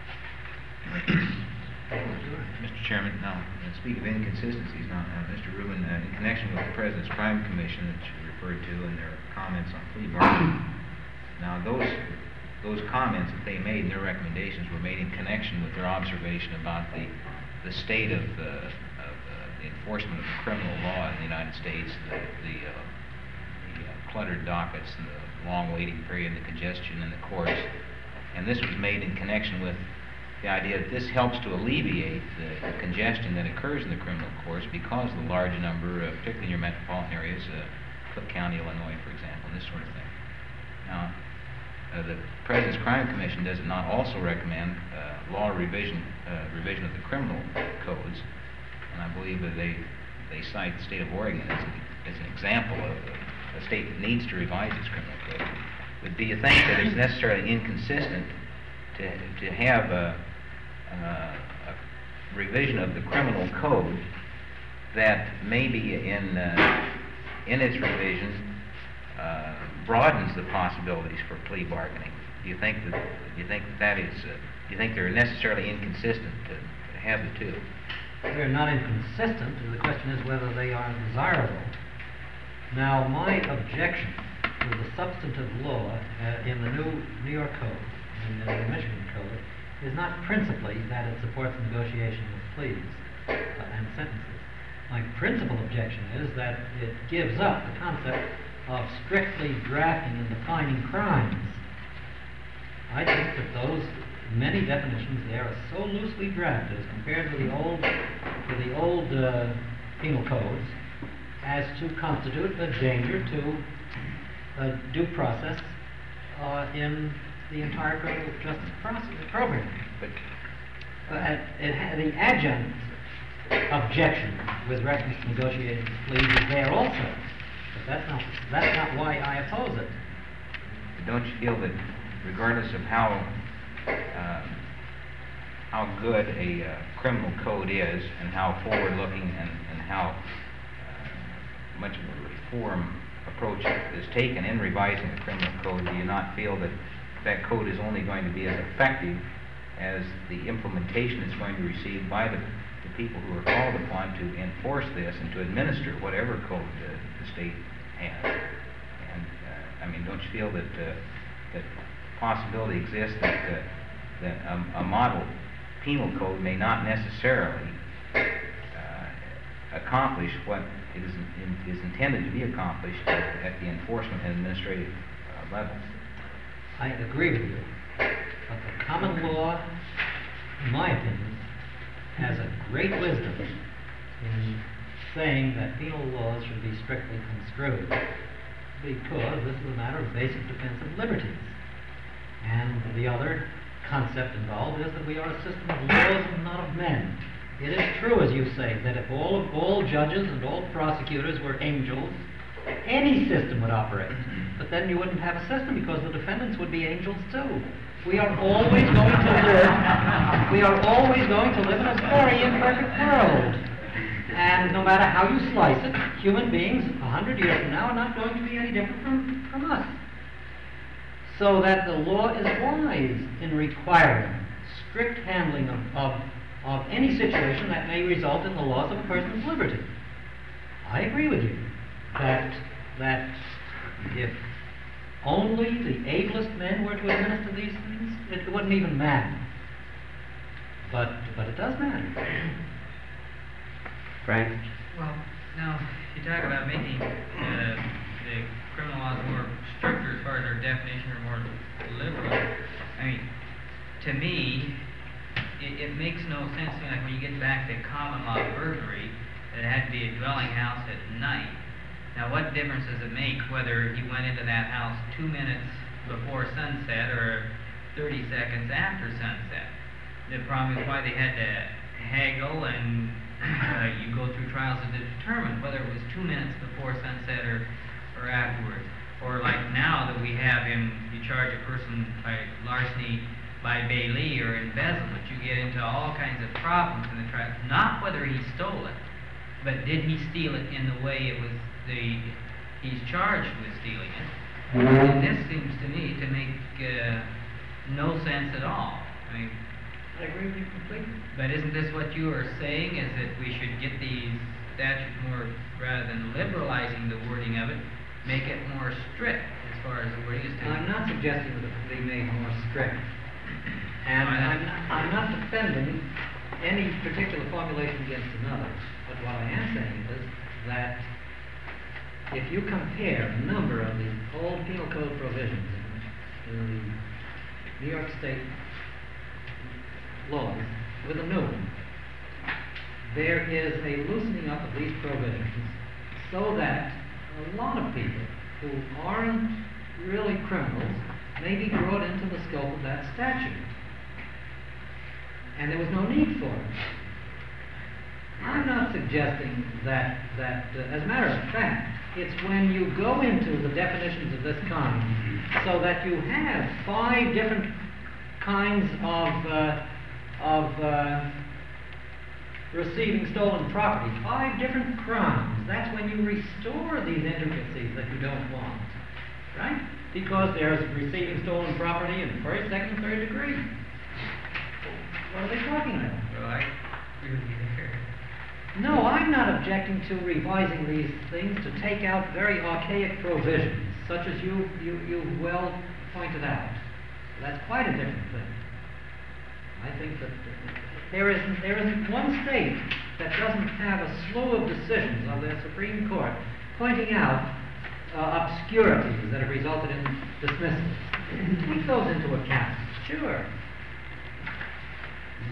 [SPEAKER 9] Mister Chairman, now, uh, speak of inconsistencies, now, uh, Mister Rubin, uh, in connection with the President's Crime Commission that you referred to and their comments on plea bargaining, now those those comments that they made, their recommendations were made in connection with their observation about the the state of, uh, of uh, the enforcement of the criminal law in the United States, the, the, uh, the uh, cluttered dockets and the long waiting period, and the congestion in the courts, and this was made in connection with the idea that this helps to alleviate the, the congestion that occurs in the criminal courts because of the large number, uh, particularly in your metropolitan areas, uh, Cook County, Illinois, for example, and this sort of thing. Now, uh, the President's Crime Commission does not also recommend uh, law revision, uh, revision of the criminal codes, and I believe that they they cite the state of Oregon as an, as an example of a, a state that needs to revise its criminal code. But do you think that it's necessarily inconsistent to to have a Uh, a revision of the criminal code that maybe in uh, in its revision uh, broadens the possibilities for plea bargaining? Do you think that do you think that, that is uh, do you think they're necessarily inconsistent to, to have the two?
[SPEAKER 1] They're not inconsistent. The question is whether they are desirable. Now, my objection to the substantive law uh, in the new New York Code and in the Michigan Code is not principally that it supports negotiation of pleas uh, and sentences. My principal objection is that it gives up the concept of strictly drafting and defining crimes. I think that those many definitions there are so loosely drafted as compared with the old, with the old uh, penal codes, as to constitute a danger to uh, due process uh, in the entire criminal justice process program.
[SPEAKER 9] But
[SPEAKER 1] Uh, it ha- the adjunct objection with reference to negotiated pleas is there also, but that's not that's not why I oppose it.
[SPEAKER 9] don't you feel that regardless of how uh, how good a uh, criminal code is and how forward-looking and, and how uh, much of a reform approach is taken in revising the criminal code, do you not feel that that code is only going to be as effective as the implementation it's going to receive by the, the people who are called upon to enforce this and to administer whatever code the, the state has? And, uh, I mean, don't you feel that uh, that possibility exists that, uh, that a, a model penal code may not necessarily uh, accomplish what it is, in, is intended to be accomplished at, at the enforcement and administrative uh, level?
[SPEAKER 1] I agree with you, but the common law, in my opinion, has a great wisdom in saying that penal laws should be strictly construed, because this is a matter of basic defense of liberties. And the other concept involved is that we are a system of laws and not of men. It is true, as you say, that if all of all judges and all prosecutors were angels, any system would operate. But then you wouldn't have a system because the defendants would be angels too. We are always going to live, we are always going to live in a very imperfect world. And no matter how you slice it, human beings a hundred years from now are not going to be any different from, from us. So that the law is wise in requiring strict handling of, of, of any situation that may result in the loss of a person's liberty. I agree with you that, that if only the ablest men were to administer these things, it wouldn't even matter. But, but it does matter.
[SPEAKER 2] Frank?
[SPEAKER 8] Well, now, you talk about making uh, the criminal laws more stricter as far as their definition or more liberal. I mean, to me, it, it makes no sense, like when you get back to common law burglary, that it had to be a dwelling house at night. Now, what difference does it make whether he went into that house two minutes before sunset or thirty seconds after sunset? The problem is why they had to haggle and uh, you go through trials to determine whether it was two minutes before sunset or, or afterwards. Or like now that we have him, you charge a person by larceny by bailee or embezzlement, you get into all kinds of problems in the trial. Not whether he stole it, but did he steal it in the way it was the he's charged with stealing it. And this seems to me to make uh, no sense at all. I mean,
[SPEAKER 1] I agree with you completely.
[SPEAKER 8] but isn't this what you are saying, is that we should get these statutes more, rather than liberalizing the wording of it, make it more strict as far as the wording is
[SPEAKER 1] I'm
[SPEAKER 8] concerned?
[SPEAKER 1] not suggesting that it be made more strict. And
[SPEAKER 8] Why not?
[SPEAKER 1] I'm, I'm not defending any particular formulation against another. But what I am saying is that if you compare a number of the old penal code provisions in, in the New York State laws with the new one, there is a loosening up of these provisions so that a lot of people who aren't really criminals may be brought into the scope of that statute. And there was no need for it. I'm not suggesting that, that uh, as a matter of fact, it's when you go into the definitions of this kind, so that you have five different kinds of, uh, of uh, receiving stolen property, five different crimes. That's when you restore these intricacies that you don't want, right? Because there's receiving stolen property in first, second, third degree. What are they talking about?
[SPEAKER 8] Well, I agree with you there.
[SPEAKER 1] No, I'm not objecting to revising these things to take out very archaic provisions, such as you, you, you well pointed out. That's quite a different thing. I think that there isn't, there isn't one state that doesn't have a slew of decisions of the Supreme Court pointing out uh, obscurities that have resulted in dismissals. Take those into account. Sure.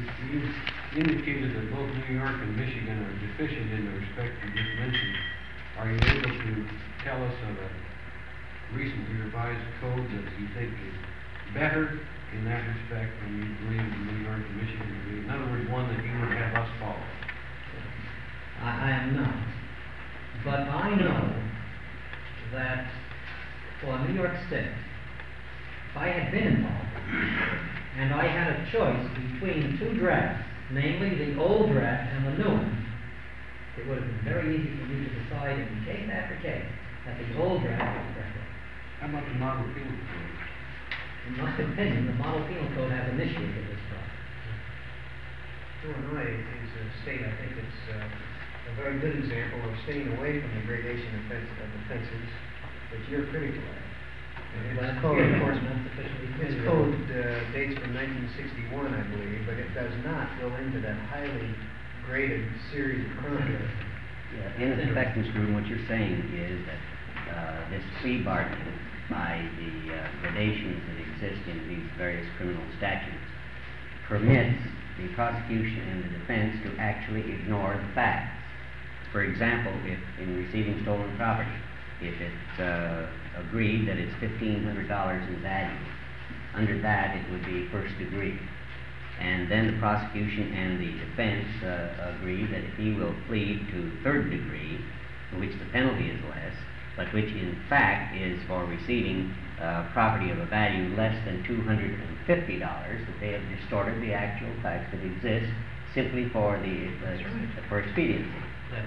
[SPEAKER 6] You indicated that both New York and Michigan are deficient in the respect you just mentioned. are you able to tell us of a recently revised code that you think is better in that respect than you believe the New York and Michigan would be? In other words, one that you would have us follow.
[SPEAKER 1] I, I am not. But I know that for New York State, if I had been involved, and I had a choice between two drafts, namely the old draft and the new one, it would have been very easy for me to decide in case after case that the old draft was better.
[SPEAKER 6] How about the model penal code?
[SPEAKER 1] In my opinion, the model penal code has initiated this process.
[SPEAKER 10] Illinois is a state, I think it's uh, a very good example of staying away from the gradation offense, of offenses that you're critical of. And
[SPEAKER 1] Well,
[SPEAKER 10] its code,
[SPEAKER 1] here,
[SPEAKER 10] of course,
[SPEAKER 1] not sufficiently
[SPEAKER 10] its
[SPEAKER 1] clear.
[SPEAKER 10] code uh, dates from nineteen sixty-one, I believe, but it does not go into that highly graded series of crimes.
[SPEAKER 3] Yeah, in effect, Mister Rubin, what you're saying is that uh, this plea bargaining by the uh, gradations that exist in these various criminal statutes permits the prosecution and the defense to actually ignore the facts. For example, if in receiving stolen property, if it's uh, agreed that it's fifteen hundred dollars in value, under that it would be first degree. And then the prosecution and the defense uh, agree that if he will plead to third degree, in which the penalty is less, but which in fact is for receiving uh, property of a value less than two hundred fifty dollars, that they have distorted the actual facts that exist simply for the uh, for expediency.
[SPEAKER 8] That's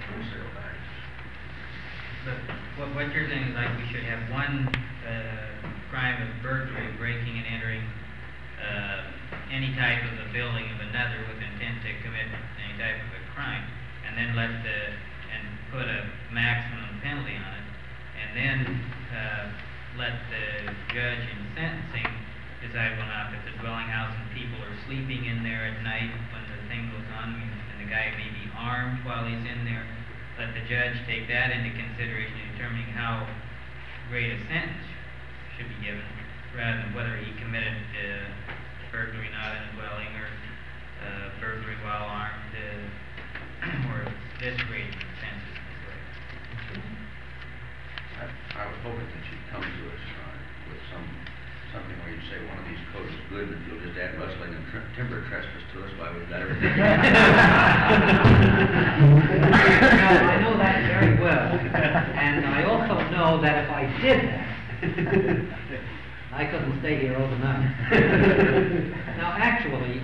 [SPEAKER 8] But what, what you're saying is like we should have one uh, crime of burglary, breaking and entering uh, any type of a building of another with intent to commit any type of a crime, and then let the, and put a maximum penalty on it, and then uh, let the judge in sentencing decide, well, now, if it's a dwelling house and people are sleeping in there at night when the thing goes on, and the guy may be armed while he's in there, let the judge take that into consideration in determining how great a sentence should be given, rather than whether he committed uh, burglary not in a dwelling or uh, burglary while armed, uh, or this great offense is this way.
[SPEAKER 5] I, I was hoping that you'd come to us uh, with some, something where you'd say one of these codes is good, but you'll just add rustling and tr timber trespass to us while we've got everything.
[SPEAKER 1] Now, I know that very well, and I also know that if I did that, I couldn't stay here overnight. Now, actually,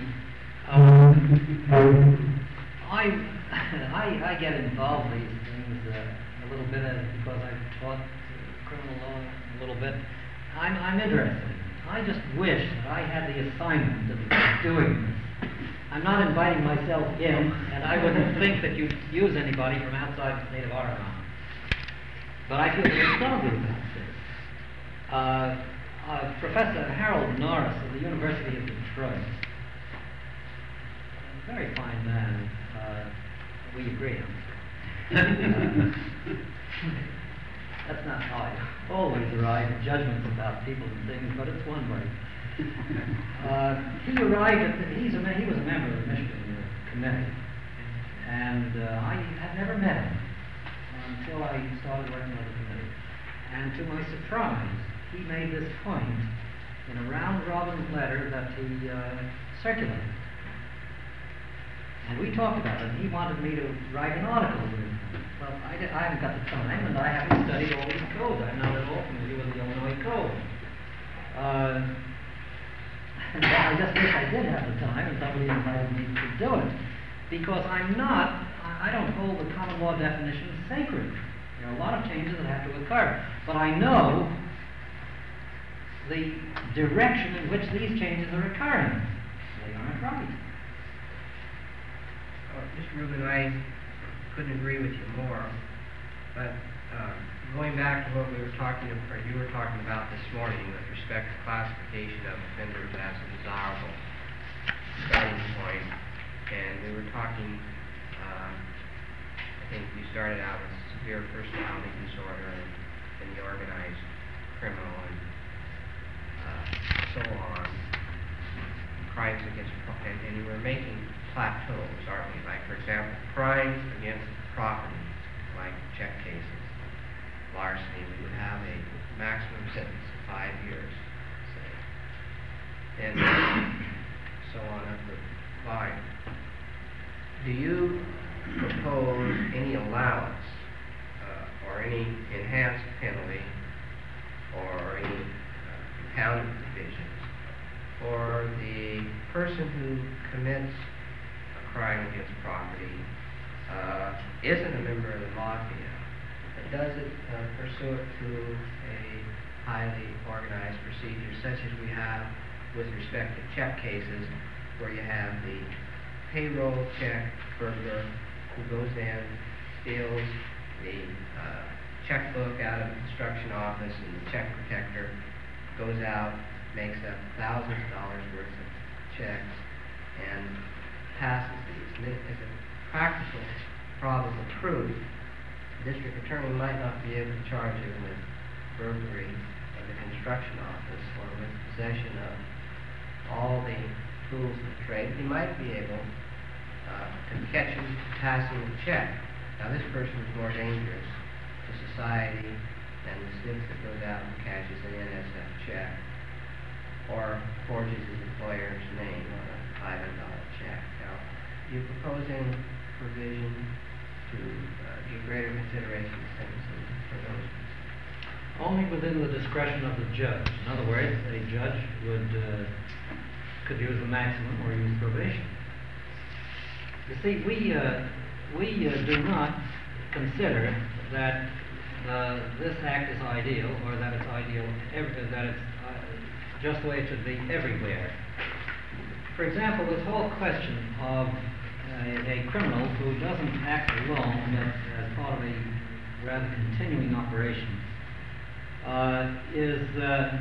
[SPEAKER 1] um, I, I, I get involved in these things uh, a little bit uh, because I've taught criminal law a little bit. I'm, I'm interested in it. I just wish that I had the assignment of doing this. I'm not inviting myself in, and I wouldn't think that you'd use anybody from outside the state of Oregon. But I feel very strongly about this. Uh, uh, Professor Harold Norris of the University of Detroit, a very fine man, uh, we agree on. Uh, that's not how I always arrive at judgments about people and things, but it's one way. Uh, he arrived at, the, he's a, he was a member of the Michigan committee, and uh, I had never met him until I started working on the committee. And to my surprise, he made this point in a round-robin letter that he uh, circulated. And we talked about it, and he wanted me to write an article with him. Well, I, did, I haven't got the time, and I haven't studied all these codes. I'm not at all familiar with the Illinois code. Uh, and I just wish I did have the time, and somebody invited me to do it. Because I'm not, I, I don't hold the common law definition sacred. There are a lot of changes that have to occur. But I know the direction in which these changes are occurring. They aren't right.
[SPEAKER 2] Uh, Mister Rubin, I couldn't agree with you more, but uh, going back to what we were talking, or you were talking about this morning with respect to classification of offenders as a desirable starting point, and we were talking, uh, I think you started out with severe personality disorder and, and the organized criminal and uh, so on, crimes against, and, and you were making plateaus, aren't we? Like, for example, crimes against property, like check cases, larceny, we would have a maximum sentence of five years, say. And so on up the line. Do you propose any allowance uh, or any enhanced penalty or any uh, compounded provisions for the person who commits a crime against property, uh, isn't a member of the mafia, but does it uh, pursuant to a highly organized procedure such as we have with respect to check cases, where you have the payroll check burglar who goes in, steals the uh, checkbook out of the construction office, and the check protector goes out, makes up thousands of dollars worth of checks, and passes these. And as a practical problem of proof, the district attorney might not be able to charge him with burglary of the construction office or with possession of all the tools of the trade. He might be able uh, to catch him passing a check. Now, this person is more dangerous to society than the snitch that goes out and cashes an N S F check or forges his employer's name on a five hundred dollar check. Now, do you propose any provision to uh, give greater consideration to sentencing for those?
[SPEAKER 1] Only within the discretion of the judge. In other words, a judge would uh, could use the maximum or use probation. You see, we uh, we uh, do not consider that uh, this act is ideal, or that it's ideal, every, that it's uh, just the way it should be everywhere. For example, this whole question of uh, a criminal who doesn't act alone, but as part of a rather continuing operation, uh, is uh,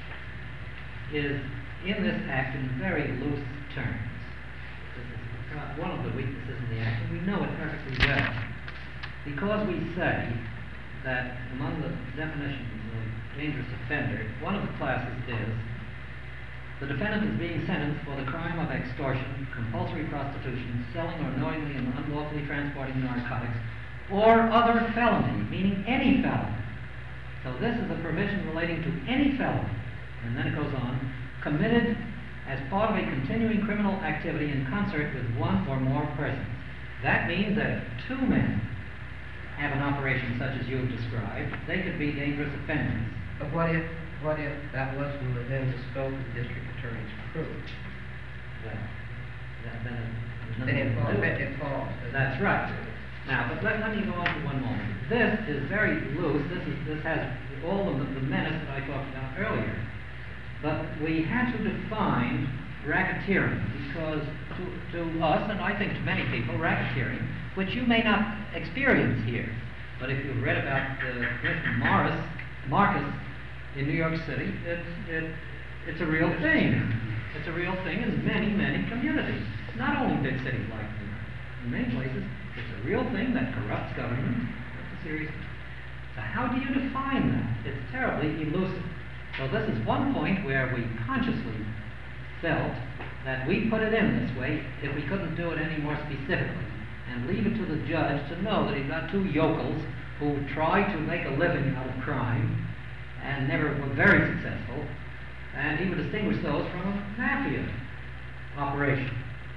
[SPEAKER 1] is in this act in very loose terms. This is uh, one of the weaknesses in the act, and we know it perfectly well, because we say that among the definitions of dangerous offender, one of the classes is the defendant is being sentenced for the crime of extortion, compulsory prostitution, selling or knowingly and unlawfully transporting narcotics, or other felony, meaning any felony. So this is a provision relating to any felony. And then it goes on, committed as part of a continuing criminal activity in concert with one or more persons. That means that if two men have an operation such as you've described, they could be dangerous offenders.
[SPEAKER 2] But what if, what if that wasn't within the scope of the district attorney's proof?
[SPEAKER 1] Well, that, then it,
[SPEAKER 2] Then it falls. It falls.
[SPEAKER 1] That's right. Now, but let, let me go on for one moment. This is very loose. This is this has all of the, the menace that I talked about earlier. But we had to define racketeering because to, to us, and I think to many people, racketeering, which you may not experience here, but if you've read about uh, Commissioner Morris, Marcus in New York City, it's, it, it's a real thing. It's a real thing in many, many communities, not only big cities like New York. In many places, it's a real thing that corrupts government. That's a serious thing. So how do you define that? It's terribly elusive. So this is one point where we consciously felt that we put it in this way if we couldn't do it any more specifically, and leave it to the judge to know that he's got two yokels who try to make a living out of crime and never were very successful, and he would distinguish those from a mafia operation.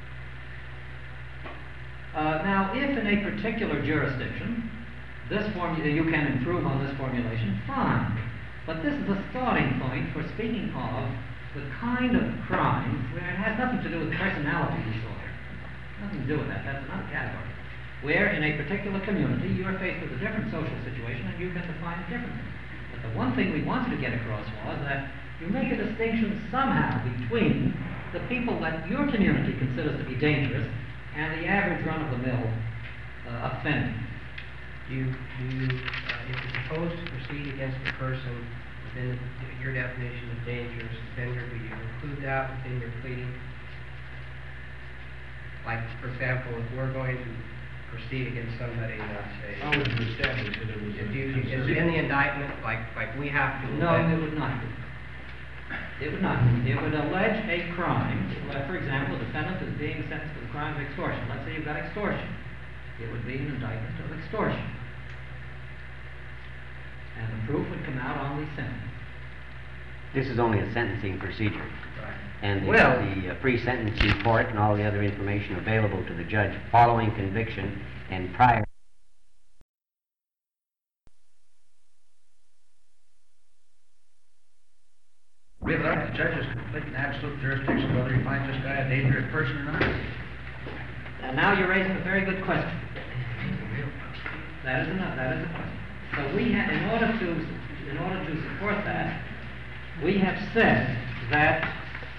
[SPEAKER 1] Uh, now, if in a particular jurisdiction this formula, you can improve on this formulation, fine. But this is a starting point for speaking of the kind of crime where it has nothing to do with personality disorder. Nothing to do with that. That's not a category. Where in a particular community you are faced with a different social situation and you can define it differently. But the one thing we wanted to get across was that you make a distinction somehow between the people that your community considers to be dangerous and the average run-of-the-mill uh, offender.
[SPEAKER 2] Do you, do you, uh, if you're supposed to proceed against a person within your definition of dangerous offender, do you include that within your pleading? Like, for example, if we're going to proceed against somebody, let's say...
[SPEAKER 4] How would you establish that it was...
[SPEAKER 2] If you, is it in the indictment, like, like we have to...
[SPEAKER 1] No, it would not be. It would not be. It would allege a crime. Like, for example, a defendant is being sentenced for the crime of extortion. Let's say you've got extortion. It would be an indictment of extortion. and the proof would come out on the sentence.
[SPEAKER 3] This is only a sentencing procedure. And the,
[SPEAKER 1] Well-
[SPEAKER 3] the uh, pre-sentence report and all the other information available to the judge following conviction and prior.
[SPEAKER 5] We have the judge has complete and absolute jurisdiction whether he finds this guy a dangerous person or not.
[SPEAKER 1] And now you're raising a very good question. That is enough, that is a question. So we have, in order to, in order to support that, we have said that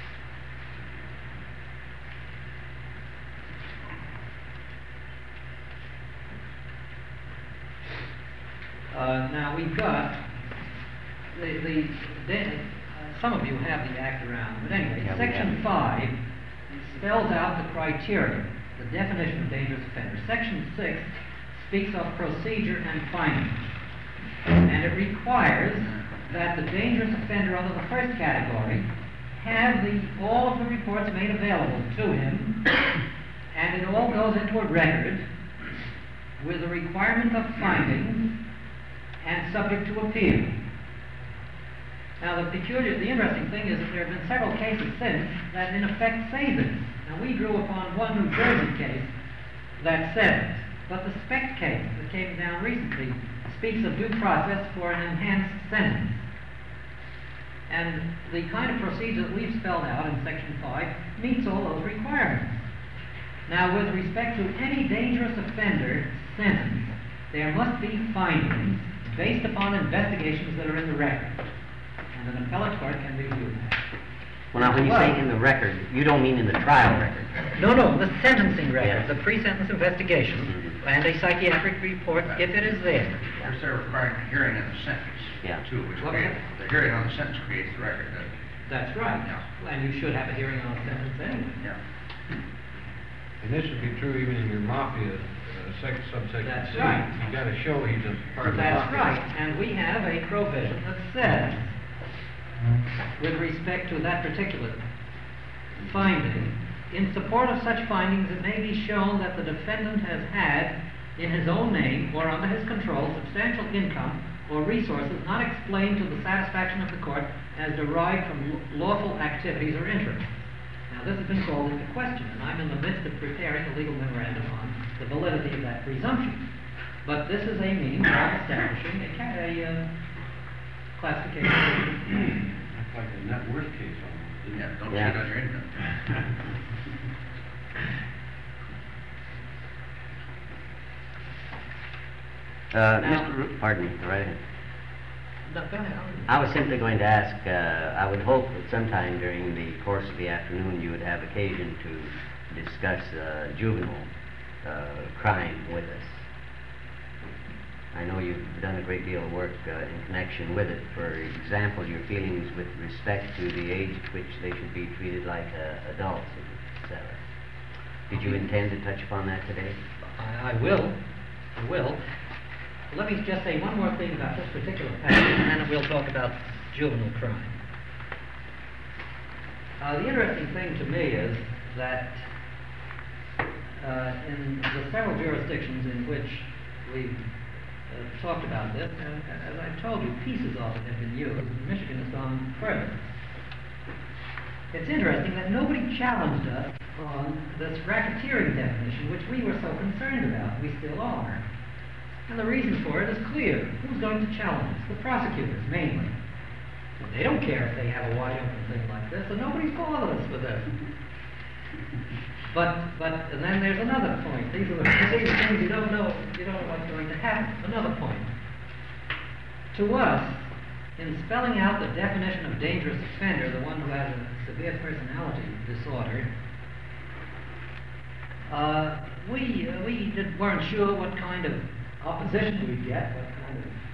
[SPEAKER 1] uh, now we've got the, the, the uh, some of you have the act around, but anyway,
[SPEAKER 3] Yeah, we
[SPEAKER 1] section
[SPEAKER 3] have.
[SPEAKER 1] five spells out the criteria, the definition of dangerous offender. Section six speaks of procedure and findings, and it requires that the dangerous offender under the first category have the, all of the reports made available to him, and it all goes into a record with the requirement of findings and subject to appeal. Now, the peculiar, the interesting thing is that there have been several cases since that in effect say this. Now, we drew upon one New Jersey case that said it, but the Speck case that came down recently speaks of due process for an enhanced sentence. And the kind of procedure that we've spelled out in section five meets all those requirements. Now, with respect to any dangerous offender sentence, there must be findings based upon investigations that are in the record. And an appellate court can review that.
[SPEAKER 3] Well, now, when you say in the record, you don't mean in the trial record.
[SPEAKER 1] No, no, the sentencing record,
[SPEAKER 3] Yes.
[SPEAKER 1] the pre-sentence investigation,
[SPEAKER 3] Mhm.
[SPEAKER 1] and a psychiatric report, if it is there.
[SPEAKER 5] First, they're requiring a hearing on the sentence,
[SPEAKER 3] Yeah.
[SPEAKER 5] too, which
[SPEAKER 1] What?
[SPEAKER 5] creates, the hearing on the sentence creates the record, doesn't it?
[SPEAKER 1] That's right.
[SPEAKER 5] Yeah.
[SPEAKER 1] And you should have a hearing on a sentence anyway.
[SPEAKER 5] Yeah.
[SPEAKER 11] And this would be true even in your mafia, uh, sex subsection
[SPEAKER 1] That's
[SPEAKER 11] C.
[SPEAKER 1] right.
[SPEAKER 11] You gotta show he's a part of the
[SPEAKER 1] That's
[SPEAKER 11] mafia.
[SPEAKER 1] right, and we have a provision that says, with respect to that particular finding, in support of such findings, it may be shown that the defendant has had, in his own name or under his control, substantial income or resources not explained to the satisfaction of the court as derived from lawful activities or interests. Now, this has been called into question, and I'm in the midst of preparing a legal memorandum on the validity of that presumption. But this is a means of establishing a, ca- a uh, classification.
[SPEAKER 11] That's like a net worth case almost, isn't it?
[SPEAKER 5] Yeah, don't
[SPEAKER 3] Yeah.
[SPEAKER 5] cheat on your income.
[SPEAKER 3] Uh,
[SPEAKER 1] Now-
[SPEAKER 3] Mister Ru- pardon me, go right ahead.
[SPEAKER 1] No, go ahead.
[SPEAKER 3] I was simply going to ask, uh, I would hope that sometime during the course of the afternoon you would have occasion to discuss uh, juvenile uh, crime with us. I know you've done a great deal of work uh, in connection with it. For example, your feelings with respect to the age at which they should be treated like uh, adults, et cetera. Did you intend to touch upon that today?
[SPEAKER 1] I, I will. I will. Let me just say one more thing about this particular passage, and then we'll talk about juvenile crime. Uh, the interesting thing to me is that uh, in the several jurisdictions in which we've uh, talked about this, and as I've told you, pieces of it have been used, and Michigan has gone further. It's interesting that nobody challenged us on this racketeering definition, which we were so concerned about. We still are. And the reason for it is clear. Who's going to challenge us? The prosecutors, mainly. They don't care if they have a wide open thing like this, and nobody's bothered us with this. But, but, and then there's another point. These are the, these are things you don't know, you don't know what's going to happen. Another point. To us, in spelling out the definition of dangerous offender, the one who has a severe personality disorder, uh, we, uh, we did, weren't sure what kind of opposition we'd get, what kind of